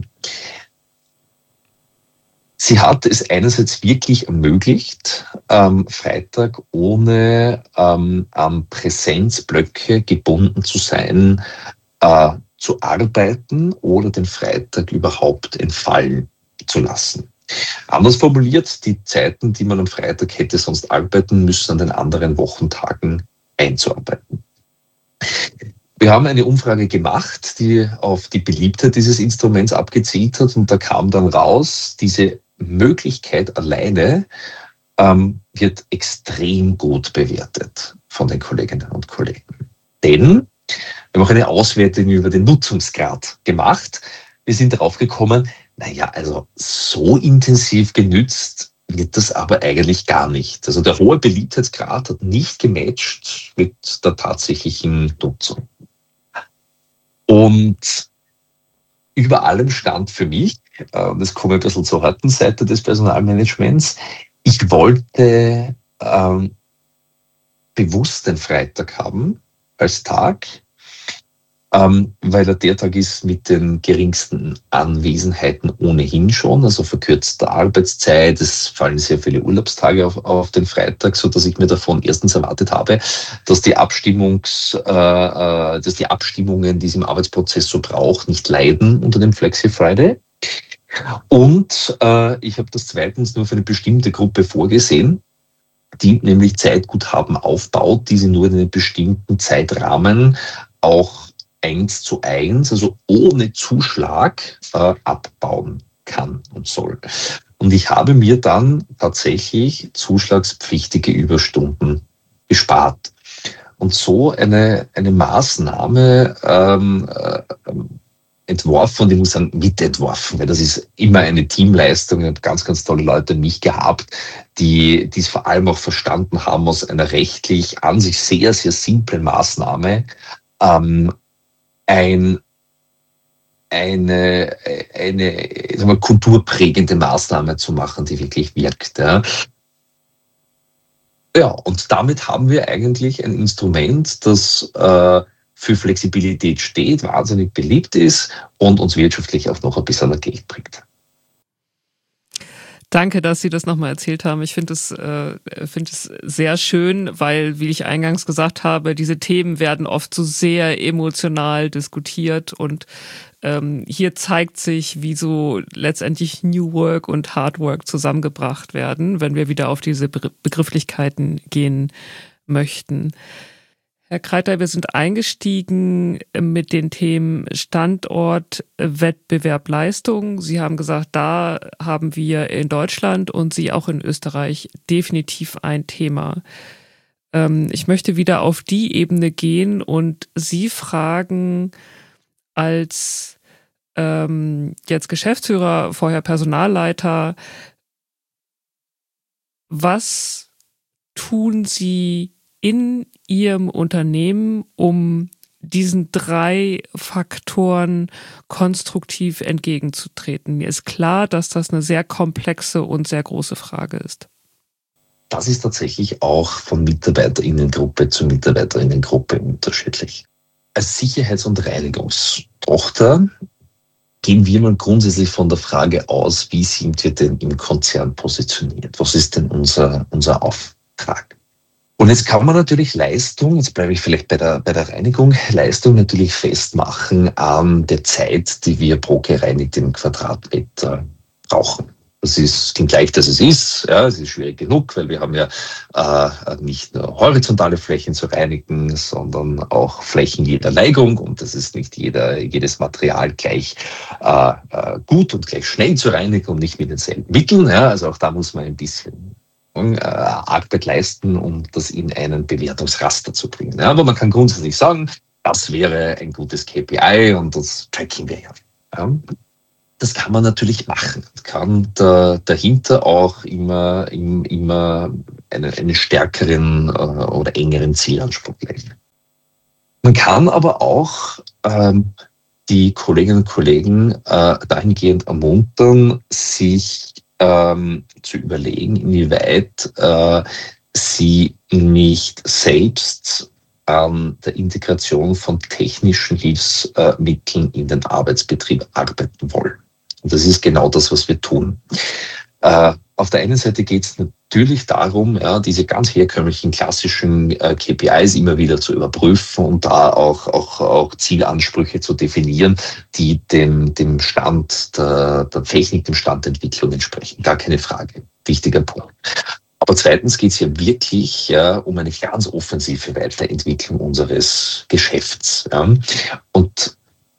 Sie hat es einerseits wirklich ermöglicht, ähm, Freitag ohne ähm, an Präsenzblöcke gebunden zu sein, äh, zu arbeiten oder den Freitag überhaupt entfallen zu lassen. Anders formuliert, die Zeiten, die man am Freitag hätte sonst arbeiten müssen, an den anderen Wochentagen einzuarbeiten. Wir haben eine Umfrage gemacht, die auf die Beliebtheit dieses Instruments abgezielt hat und da kam dann raus, diese Möglichkeit alleine ähm, wird extrem gut bewertet von den Kolleginnen und Kollegen. Denn wir haben auch eine Auswertung über den Nutzungsgrad gemacht. Wir sind darauf gekommen, naja, also so intensiv genützt wird das aber eigentlich gar nicht. Also der hohe Beliebtheitsgrad hat nicht gematcht mit der tatsächlichen Nutzung. Und über allem stand für mich, und das komme ein bisschen zur harten Seite des Personalmanagements, ich wollte ähm, bewusst den Freitag haben als Tag, ähm, weil er der Tag ist mit den geringsten Anwesenheiten ohnehin schon, also verkürzter Arbeitszeit, es fallen sehr viele Urlaubstage auf, auf den Freitag, so dass ich mir davon erstens erwartet habe, dass die Abstimmungs, äh, dass die Abstimmungen, die es im Arbeitsprozess so braucht, nicht leiden unter dem Flexi Friday. Und äh, ich habe das zweitens nur für eine bestimmte Gruppe vorgesehen, die nämlich Zeitguthaben aufbaut, die sie nur in einem bestimmten Zeitrahmen auch eins zu eins, also ohne Zuschlag, äh, abbauen kann und soll. Und ich habe mir dann tatsächlich zuschlagspflichtige Überstunden gespart. Und so eine, eine Maßnahme ähm, äh, entworfen, und ich muss sagen, mitentworfen, weil das ist immer eine Teamleistung. Ich habe ganz, ganz tolle Leute mich gehabt, die, die es vor allem auch verstanden haben, aus einer rechtlich an sich sehr, sehr simplen Maßnahme ähm, ein, eine, eine sagen wir, kulturprägende Maßnahme zu machen, die wirklich wirkt. Ja. Ja, und damit haben wir eigentlich ein Instrument, das äh, für Flexibilität steht, wahnsinnig beliebt ist und uns wirtschaftlich auch noch ein bisschen Geld bringt. Danke, dass Sie das nochmal erzählt haben. Ich finde es, äh, finde es sehr schön, weil, wie ich eingangs gesagt habe, diese Themen werden oft so sehr emotional diskutiert und ähm, hier zeigt sich, wie so letztendlich New Work und Hard Work zusammengebracht werden, wenn wir wieder auf diese Be- Begrifflichkeiten gehen möchten. Herr Kreiter, wir sind eingestiegen mit den Themen Standort, Wettbewerb, Leistung. Sie haben gesagt, da haben wir in Deutschland und Sie auch in Österreich definitiv ein Thema. Ich möchte wieder auf die Ebene gehen und Sie fragen als ähm, jetzt Geschäftsführer, vorher Personalleiter, was tun Sie in Ihrem Unternehmen, um diesen drei Faktoren konstruktiv entgegenzutreten? Mir ist klar, dass das eine sehr komplexe und sehr große Frage ist. Das ist tatsächlich auch von Mitarbeiterinnengruppe zu Mitarbeiterinnengruppe unterschiedlich. Als Sicherheits- und Reinigungstochter gehen wir mal grundsätzlich von der Frage aus, wie sind wir denn im Konzern positioniert? Was ist denn unser, unser Auftrag? Und jetzt kann man natürlich Leistung, jetzt bleibe ich vielleicht bei der, bei der Reinigung, Leistung natürlich festmachen an der Zeit, die wir pro gereinigten Quadratmeter brauchen. Das ist, klingt leicht, dass es ist. Ja, es ist schwierig genug, weil wir haben ja äh, nicht nur horizontale Flächen zu reinigen, sondern auch Flächen jeder Neigung. Und das ist nicht jeder, jedes Material gleich äh, äh, gut und gleich schnell zu reinigen und nicht mit denselben Mitteln. Ja, also auch da muss man ein bisschen äh, Arbeit leisten, um das in einen Bewertungsraster zu bringen. Ja, aber man kann grundsätzlich sagen, das wäre ein gutes K P I und das tracken wir ja. ja. Das kann man natürlich machen. Man kann da, dahinter auch immer, immer einen, einen stärkeren äh, oder engeren Zielanspruch legen. Man kann aber auch ähm, die Kolleginnen und Kollegen äh, dahingehend ermuntern, sich ähm, zu überlegen, inwieweit äh, sie nicht selbst an der Integration von technischen Hilfsmitteln in den Arbeitsbetrieb arbeiten wollen. Und das ist genau das, was wir tun. Äh, auf der einen Seite geht es natürlich darum, ja, diese ganz herkömmlichen klassischen äh, K P Is immer wieder zu überprüfen und da auch, auch, auch Zielansprüche zu definieren, die dem, dem Stand der, der Technik, dem Stand der Entwicklung entsprechen. Gar keine Frage. Wichtiger Punkt. Aber zweitens geht es ja wirklich ja, um eine ganz offensive Weiterentwicklung unseres Geschäfts. Ja. Und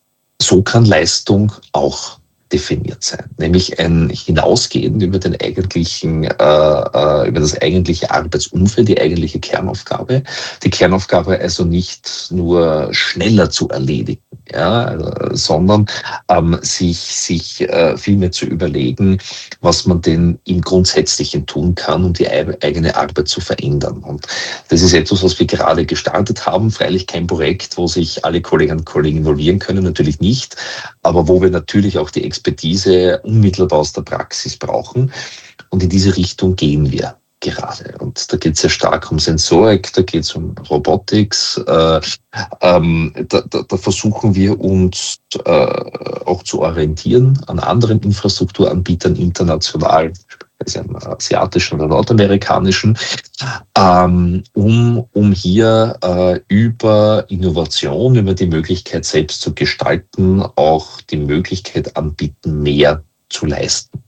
so kann Leistung auch definiert sein, nämlich ein Hinausgehen über den eigentlichen, äh, über das eigentliche Arbeitsumfeld, die eigentliche Kernaufgabe. Die Kernaufgabe also nicht nur schneller zu erledigen, ja, sondern ähm, sich, sich äh, vielmehr zu überlegen, was man denn im Grundsätzlichen tun kann, um die eigene Arbeit zu verändern. Und das ist etwas, was wir gerade gestartet haben. Freilich kein Projekt, wo sich alle Kolleginnen und Kollegen involvieren können, natürlich nicht, aber wo wir natürlich auch die Expertise unmittelbar aus der Praxis brauchen. Und in diese Richtung gehen wir gerade. Und da geht es sehr stark um Sensorik, da geht es um Robotics. Äh, ähm, da, da, da versuchen wir uns äh, auch zu orientieren an anderen Infrastrukturanbietern international, also am asiatischen oder nordamerikanischen, ähm, um, um hier äh, über Innovation, über die Möglichkeit selbst zu gestalten, auch die Möglichkeit anbieten, mehr zu leisten.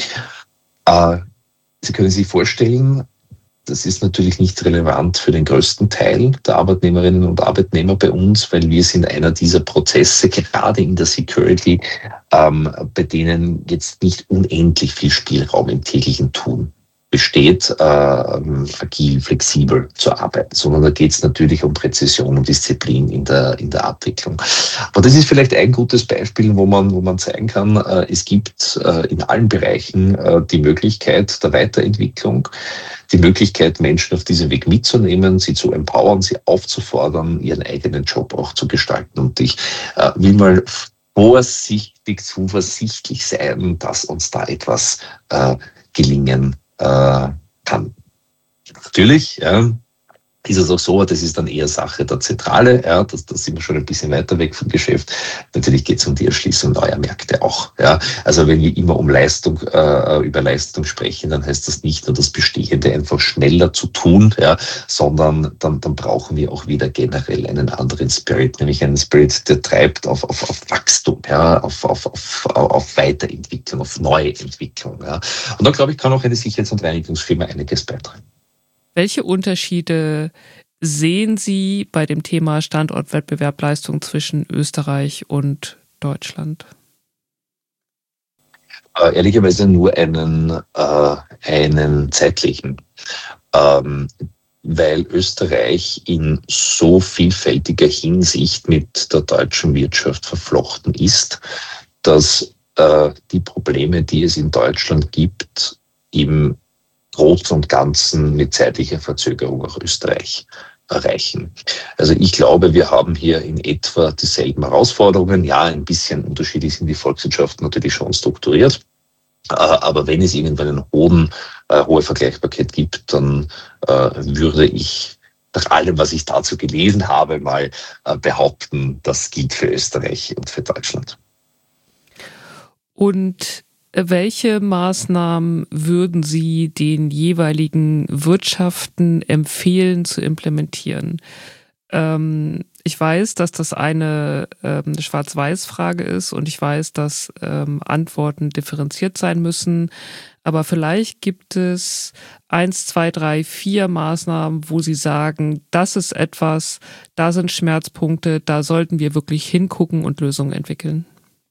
Äh, Sie können sich vorstellen, das ist natürlich nicht relevant für den größten Teil der Arbeitnehmerinnen und Arbeitnehmer bei uns, weil wir sind einer dieser Prozesse, gerade in der Security, ähm, bei denen jetzt nicht unendlich viel Spielraum im täglichen Tun besteht, äh, agil, flexibel zu arbeiten, sondern da geht es natürlich um Präzision und Disziplin in der, in der Abwicklung. Aber das ist vielleicht ein gutes Beispiel, wo man, wo man zeigen kann, äh, es gibt äh, in allen Bereichen äh, die Möglichkeit der Weiterentwicklung, die Möglichkeit, Menschen auf diesem Weg mitzunehmen, sie zu empowern, sie aufzufordern, ihren eigenen Job auch zu gestalten. Und ich äh, will mal vorsichtig, zuversichtlich sein, dass uns da etwas äh, gelingen äh, kann. Natürlich, ja, ist es auch so, das ist dann eher Sache der Zentrale, ja, das, das sind wir schon ein bisschen weiter weg vom Geschäft. Natürlich geht es um die Erschließung neuer Märkte auch. Ja. Also wenn wir immer um Leistung, äh, über Leistung sprechen, dann heißt das nicht nur das Bestehende einfach schneller zu tun, ja, sondern dann, dann brauchen wir auch wieder generell einen anderen Spirit, nämlich einen Spirit, der treibt auf, auf, auf Wachstum, ja, auf, auf, auf, auf Weiterentwicklung, auf Neuentwicklung. Ja. Und da glaube ich, kann auch eine Sicherheits- und Reinigungsfirma einiges beitragen. Welche Unterschiede sehen Sie bei dem Thema Standortwettbewerb Leistung zwischen Österreich und Deutschland? Äh, ehrlicherweise nur einen, äh, einen zeitlichen, ähm, weil Österreich in so vielfältiger Hinsicht mit der deutschen Wirtschaft verflochten ist, dass äh, die Probleme, die es in Deutschland gibt, im Großen und Ganzen mit zeitlicher Verzögerung auch Österreich erreichen. Also ich glaube, wir haben hier in etwa dieselben Herausforderungen. Ja, ein bisschen unterschiedlich sind die Volkswirtschaften natürlich schon strukturiert. Aber wenn es irgendwann eine hohen, äh, hohe Vergleichbarkeit gibt, dann äh, würde ich nach allem, was ich dazu gelesen habe, mal äh, behaupten, das gilt für Österreich und für Deutschland. Und welche Maßnahmen würden Sie den jeweiligen Wirtschaften empfehlen zu implementieren? Ähm, ich weiß, dass das eine ähm, Schwarz-Weiß-Frage ist und ich weiß, dass ähm, Antworten differenziert sein müssen. Aber vielleicht gibt es eins, zwei, drei, vier Maßnahmen, wo Sie sagen, das ist etwas, da sind Schmerzpunkte, da sollten wir wirklich hingucken und Lösungen entwickeln.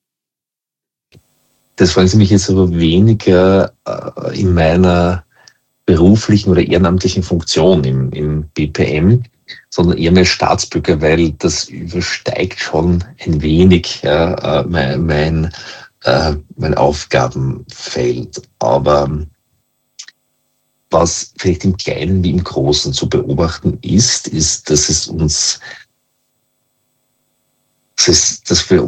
Das fragen Sie mich jetzt aber weniger äh, in meiner beruflichen oder ehrenamtlichen Funktion im, im B P M, sondern eher mehr Staatsbürger, weil das übersteigt schon ein wenig ja, äh, mein, mein, äh, mein Aufgabenfeld. Aber was vielleicht im Kleinen wie im Großen zu beobachten ist, ist, dass es uns, dass, es, dass wir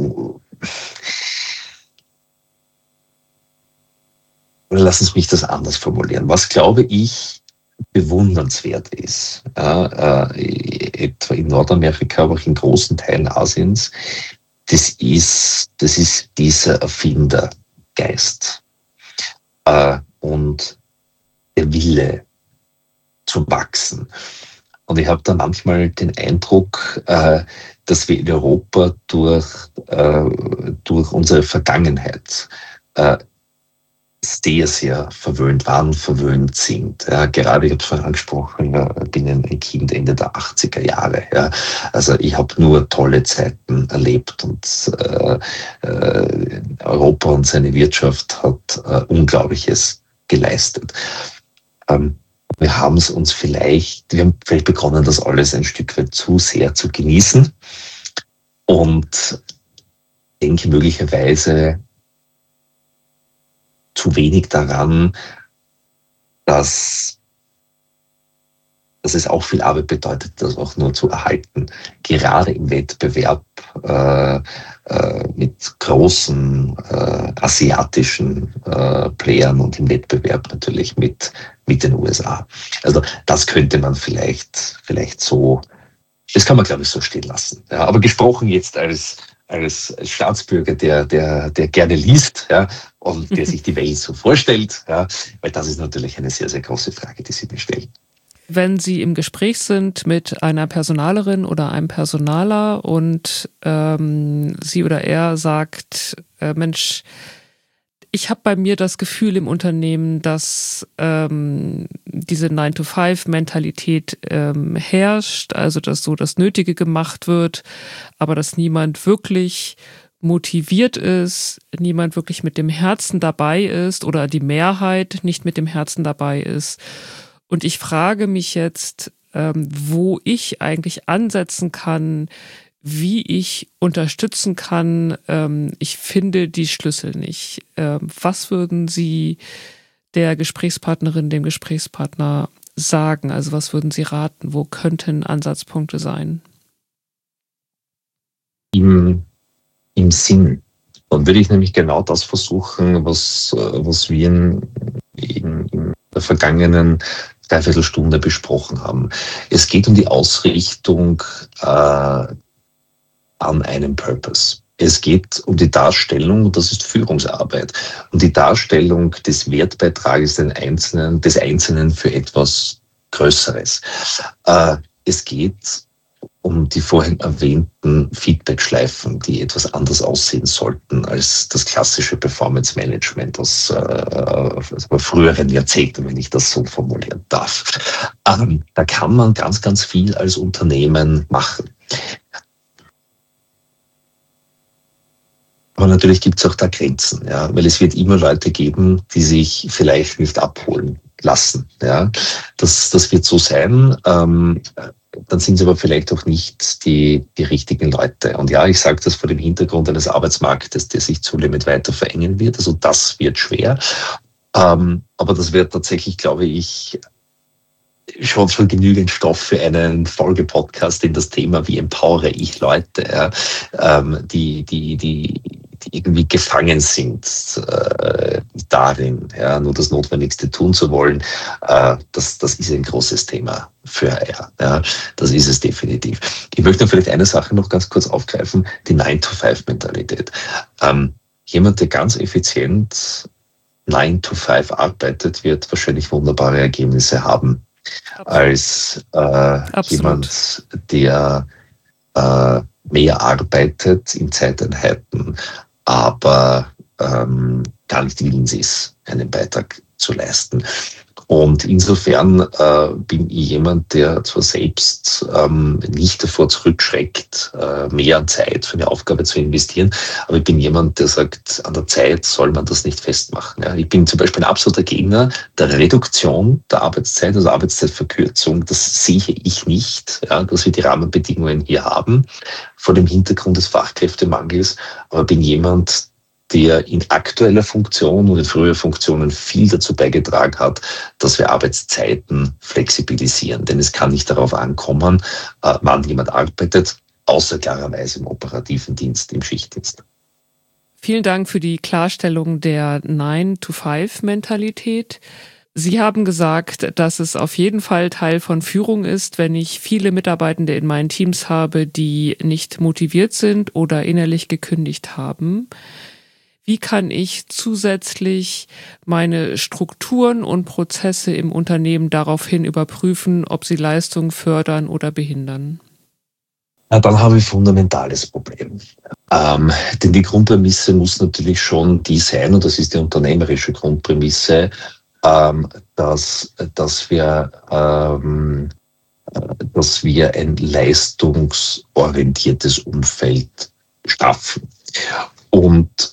Lassen Sie mich das anders formulieren. Was, glaube ich, bewundernswert ist, äh, äh, etwa in Nordamerika, aber auch in großen Teilen Asiens, das ist, das ist dieser Erfindergeist äh, und der Wille zu wachsen. Und ich habe da manchmal den Eindruck, äh, dass wir in Europa durch, äh, durch unsere Vergangenheit äh, sehr, sehr verwöhnt waren, verwöhnt sind. Ja, gerade, ich habe es vorhin angesprochen, ich bin ein Kind Ende der achtziger Jahre. Ja. Also ich habe nur tolle Zeiten erlebt und äh, äh, Europa und seine Wirtschaft hat äh, Unglaubliches geleistet. Ähm, wir haben es uns vielleicht, wir haben vielleicht begonnen, das alles ein Stück weit zu sehr zu genießen und denke möglicherweise zu wenig daran, dass, dass es auch viel Arbeit bedeutet, das auch nur zu erhalten. Gerade im Wettbewerb äh, äh, mit großen äh, asiatischen äh, Playern und im Wettbewerb natürlich mit, mit den U S A. Also das könnte man vielleicht, vielleicht so, das kann man glaube ich so stehen lassen. Ja, aber gesprochen jetzt als als Staatsbürger, der, der, der gerne liest, ja, und der sich die Welt so vorstellt, ja, weil das ist natürlich eine sehr, sehr große Frage, die Sie mir stellen. Wenn Sie im Gespräch sind mit einer Personalerin oder einem Personaler und ähm, sie oder er sagt, äh, Mensch, ich habe bei mir das Gefühl im Unternehmen, dass ähm, diese nine to five Mentalität ähm, herrscht, also dass so das Nötige gemacht wird, aber dass niemand wirklich motiviert ist, niemand wirklich mit dem Herzen dabei ist oder die Mehrheit nicht mit dem Herzen dabei ist. Und ich frage mich jetzt, ähm, wo ich eigentlich ansetzen kann, wie ich unterstützen kann. Ähm, ich finde die Schlüssel nicht. Ähm, was würden Sie der Gesprächspartnerin, dem Gesprächspartner sagen? Also was würden Sie raten? Wo könnten Ansatzpunkte sein? Im, im Sinn. Dann würde ich nämlich genau das versuchen, was, was wir in, in, in der vergangenen Dreiviertelstunde besprochen haben. Es geht um die Ausrichtung äh, an einem Purpose. Es geht um die Darstellung, und das ist Führungsarbeit, um die Darstellung des Wertbeitrages den Einzelnen, des Einzelnen für etwas Größeres. Äh, es geht um die vorhin erwähnten Feedback-Schleifen, die etwas anders aussehen sollten als das klassische Performance-Management aus, äh, aus früheren Jahrzehnten, wenn ich das so formulieren darf. Ähm, da kann man ganz, ganz viel als Unternehmen machen. Aber natürlich gibt es auch da Grenzen, ja, weil es wird immer Leute geben, die sich vielleicht nicht abholen lassen. Ja. Das, das wird so sein. Ähm, dann sind es aber vielleicht auch nicht die, die richtigen Leute. Und ja, ich sage das vor dem Hintergrund eines Arbeitsmarktes, der sich zunehmend weiter verengen wird. Also das wird schwer. Ähm, aber das wird tatsächlich, glaube ich, schon schon genügend Stoff für einen Folgepodcast in das Thema, wie empowere ich Leute, ja, ähm, die, die, die, die irgendwie gefangen sind äh, darin, ja, nur das Notwendigste tun zu wollen. Äh, das, das ist ein großes Thema für H R. Ja, das ist es definitiv. Ich möchte vielleicht eine Sache noch ganz kurz aufgreifen, die nine to five Mentalität. Ähm, jemand, der ganz effizient nine to five arbeitet, wird wahrscheinlich wunderbare Ergebnisse haben. Absolut. Als äh, jemand, der äh, mehr arbeitet in Zeiteinheiten, aber ähm, gar nicht willens ist, einen Beitrag zu leisten. Und insofern äh, bin ich jemand, der zwar selbst ähm, nicht davor zurückschreckt, äh, mehr an Zeit für eine Aufgabe zu investieren, aber ich bin jemand, der sagt, an der Zeit soll man das nicht festmachen. Ja. Ich bin zum Beispiel ein absoluter Gegner der Reduktion der Arbeitszeit, also Arbeitszeitverkürzung. Das sehe ich nicht, ja, dass wir die Rahmenbedingungen hier haben, vor dem Hintergrund des Fachkräftemangels, aber bin jemand, der in aktueller Funktion und in früher Funktionen viel dazu beigetragen hat, dass wir Arbeitszeiten flexibilisieren. Denn es kann nicht darauf ankommen, wann jemand arbeitet, außer klarerweise im operativen Dienst, im Schichtdienst. Vielen Dank für die Klarstellung der nine to five Mentalität. Sie haben gesagt, dass es auf jeden Fall Teil von Führung ist, wenn ich viele Mitarbeitende in meinen Teams habe, die nicht motiviert sind oder innerlich gekündigt haben. Wie kann ich zusätzlich meine Strukturen und Prozesse im Unternehmen daraufhin überprüfen, ob sie Leistung fördern oder behindern? Ja, dann habe ich ein fundamentales Problem. Ähm, denn die Grundprämisse muss natürlich schon die sein, und das ist die unternehmerische Grundprämisse, ähm, dass, dass, wir, ähm, dass wir ein leistungsorientiertes Umfeld schaffen. Und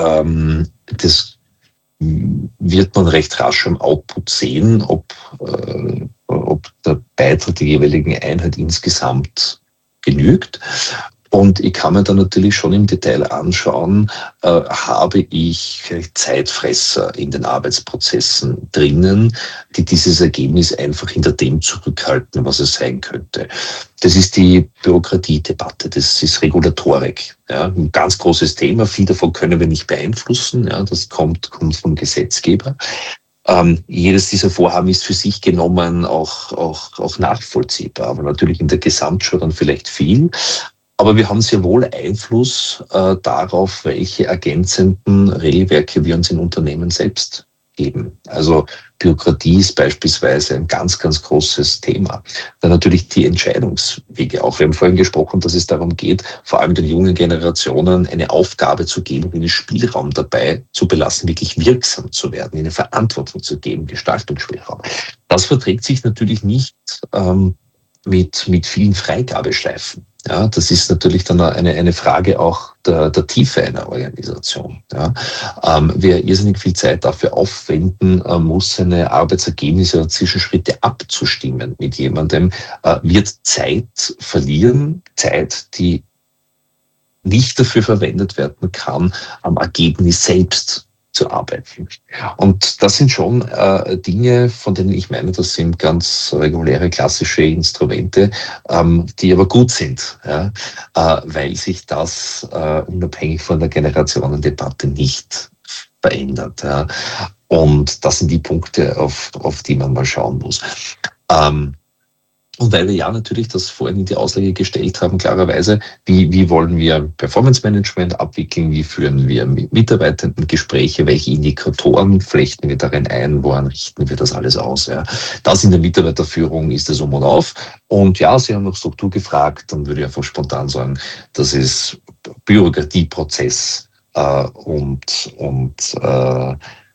das wird man recht rasch am Output sehen, ob, äh, ob der Beitrag der jeweiligen Einheit insgesamt genügt. Und ich kann mir dann natürlich schon im Detail anschauen, äh, habe ich vielleicht Zeitfresser in den Arbeitsprozessen drinnen, die dieses Ergebnis einfach hinter dem zurückhalten, was es sein könnte. Das ist die Bürokratiedebatte, das ist Regulatorik. Ja, ein ganz großes Thema, viel davon können wir nicht beeinflussen, ja, das kommt, kommt vom Gesetzgeber. Ähm, jedes dieser Vorhaben ist für sich genommen auch, auch, auch nachvollziehbar, aber natürlich in der Gesamtschau dann vielleicht viel. Aber wir haben sehr wohl Einfluss äh, darauf, welche ergänzenden Regelwerke wir uns im Unternehmen selbst geben. Also Bürokratie ist beispielsweise ein ganz, ganz großes Thema. Dann natürlich die Entscheidungswege auch. Wir haben vorhin gesprochen, dass es darum geht, vor allem den jungen Generationen eine Aufgabe zu geben, einen Spielraum dabei zu belassen, wirklich wirksam zu werden, ihnen Verantwortung zu geben, Gestaltungsspielraum. Das verträgt sich natürlich nicht ähm, mit, mit vielen Freigabeschleifen. Ja, das ist natürlich dann eine, eine Frage auch der, der Tiefe einer Organisation. Ja. Ähm, wer irrsinnig viel Zeit dafür aufwenden äh, muss, seine Arbeitsergebnisse oder Zwischenschritte abzustimmen mit jemandem, äh, wird Zeit verlieren, Zeit, die nicht dafür verwendet werden kann, am Ergebnis selbst zu arbeiten. Und das sind schon äh, Dinge, von denen ich meine, das sind ganz reguläre, klassische Instrumente, ähm, die aber gut sind, ja, äh, weil sich das äh, unabhängig von der Generationendebatte nicht verändert. Ja. Und das sind die Punkte, auf, auf die man mal schauen muss. Ähm, Und weil wir ja natürlich das vorhin in die Auslage gestellt haben, klarerweise, wie, wie wollen wir Performance Management abwickeln, wie führen wir mit Mitarbeitenden Gespräche, welche Indikatoren flechten wir darin ein, woran richten wir das alles aus. Ja. Das in der Mitarbeiterführung ist es um und auf. Und ja, Sie haben nach Struktur gefragt, dann würde ich einfach spontan sagen, das ist Bürokratieprozess äh, und, und, äh,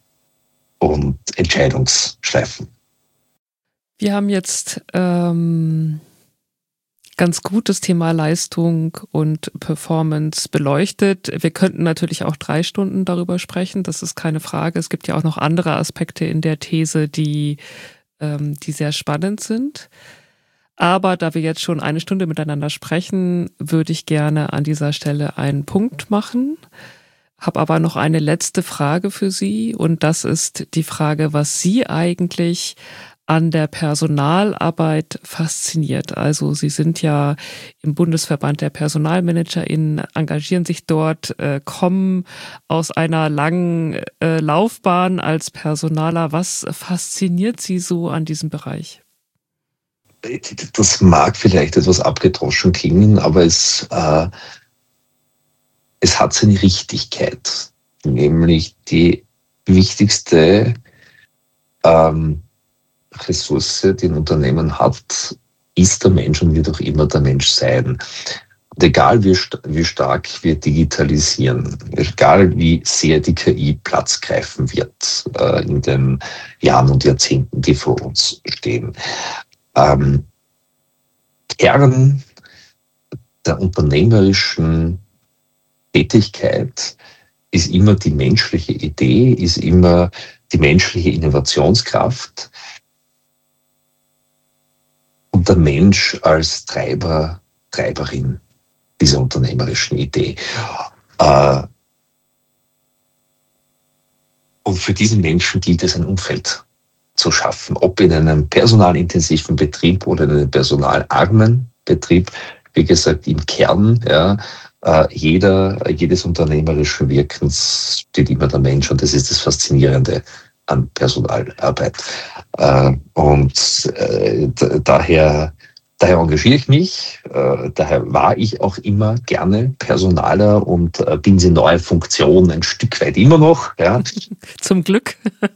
und Entscheidungsschleifen. Wir haben jetzt ähm, ganz gut das Thema Leistung und Performance beleuchtet. Wir könnten natürlich auch drei Stunden darüber sprechen, das ist keine Frage. Es gibt ja auch noch andere Aspekte in der These, die, ähm, die sehr spannend sind. Aber da wir jetzt schon eine Stunde miteinander sprechen, würde ich gerne an dieser Stelle einen Punkt machen. Habe aber noch eine letzte Frage für Sie und das ist die Frage, was Sie eigentlich an der Personalarbeit fasziniert. Also Sie sind ja im Bundesverband der PersonalmanagerInnen, engagieren sich dort, äh, kommen aus einer langen äh, Laufbahn als Personaler. Was fasziniert Sie so an diesem Bereich? Das mag vielleicht etwas abgedroschen klingen, aber es, äh, es hat seine Richtigkeit. Nämlich die wichtigste ähm, Ressource, die ein Unternehmen hat, ist der Mensch und wird auch immer der Mensch sein. Und egal wie, wie stark wir digitalisieren, egal wie sehr die K I Platz greifen wird äh, in den Jahren und Jahrzehnten, die vor uns stehen, ähm, Kern der unternehmerischen Tätigkeit ist immer die menschliche Idee, ist immer die menschliche Innovationskraft und der Mensch als Treiber, Treiberin dieser unternehmerischen Idee. Und für diesen Menschen gilt es, ein Umfeld zu schaffen, ob in einem personalintensiven Betrieb oder in einem personalarmen Betrieb. Wie gesagt, im Kern, ja, jeder, jedes unternehmerischen Wirkens steht immer der Mensch und das ist das Faszinierende an Personalarbeit. Und daher, daher engagiere ich mich, daher war ich auch immer gerne Personaler und bin in neue Funktion ein Stück weit immer noch. Ja. Zum Glück.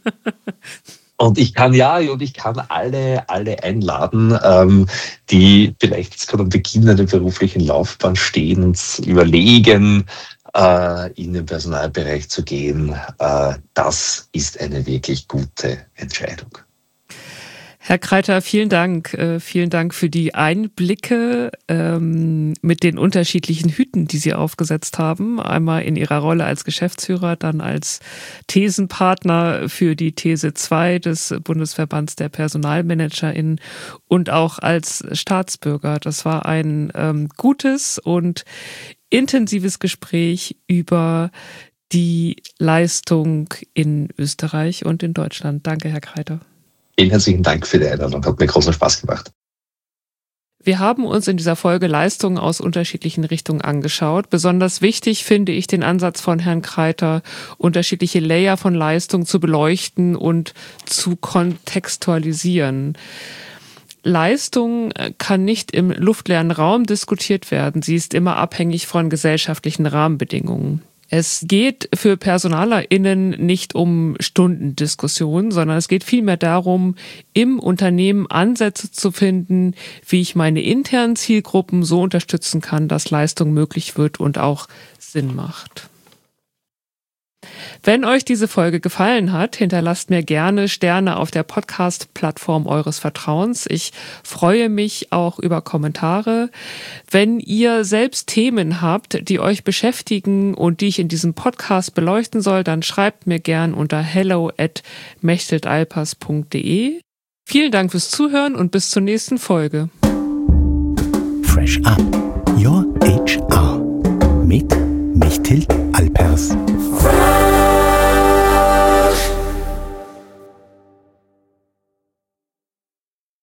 Und ich kann ja, und ich kann alle, alle einladen, ähm, die vielleicht jetzt gerade am Beginn einer beruflichen Laufbahn stehen und überlegen, äh, in den Personalbereich zu gehen. Äh, das ist eine wirklich gute Entscheidung. Herr Kreiter, vielen Dank. Äh, vielen Dank für die Einblicke ähm, mit den unterschiedlichen Hüten, die Sie aufgesetzt haben. Einmal in Ihrer Rolle als Geschäftsführer, dann als Thesenpartner für die These zwei des Bundesverbands der PersonalmanagerInnen und auch als Staatsbürger. Das war ein ähm, gutes und intensives Gespräch über die Leistung in Österreich und in Deutschland. Danke, Herr Kreiter. Vielen herzlichen Dank für die Einladung, hat mir großen Spaß gemacht. Wir haben uns in dieser Folge Leistungen aus unterschiedlichen Richtungen angeschaut. Besonders wichtig finde ich den Ansatz von Herrn Kreiter, unterschiedliche Layer von Leistung zu beleuchten und zu kontextualisieren. Leistung kann nicht im luftleeren Raum diskutiert werden. Sie ist immer abhängig von gesellschaftlichen Rahmenbedingungen. Es geht für PersonalerInnen nicht um Stundendiskussionen, sondern es geht vielmehr darum, im Unternehmen Ansätze zu finden, wie ich meine internen Zielgruppen so unterstützen kann, dass Leistung möglich wird und auch Sinn macht. Wenn euch diese Folge gefallen hat, hinterlasst mir gerne Sterne auf der Podcast-Plattform eures Vertrauens. Ich freue mich auch über Kommentare. Wenn ihr selbst Themen habt, die euch beschäftigen und die ich in diesem Podcast beleuchten soll, dann schreibt mir gern unter hello at mechteltalpers punkt de. Vielen Dank fürs Zuhören und bis zur nächsten Folge. Fresh Up, Your H R mit Mechthild Alpers.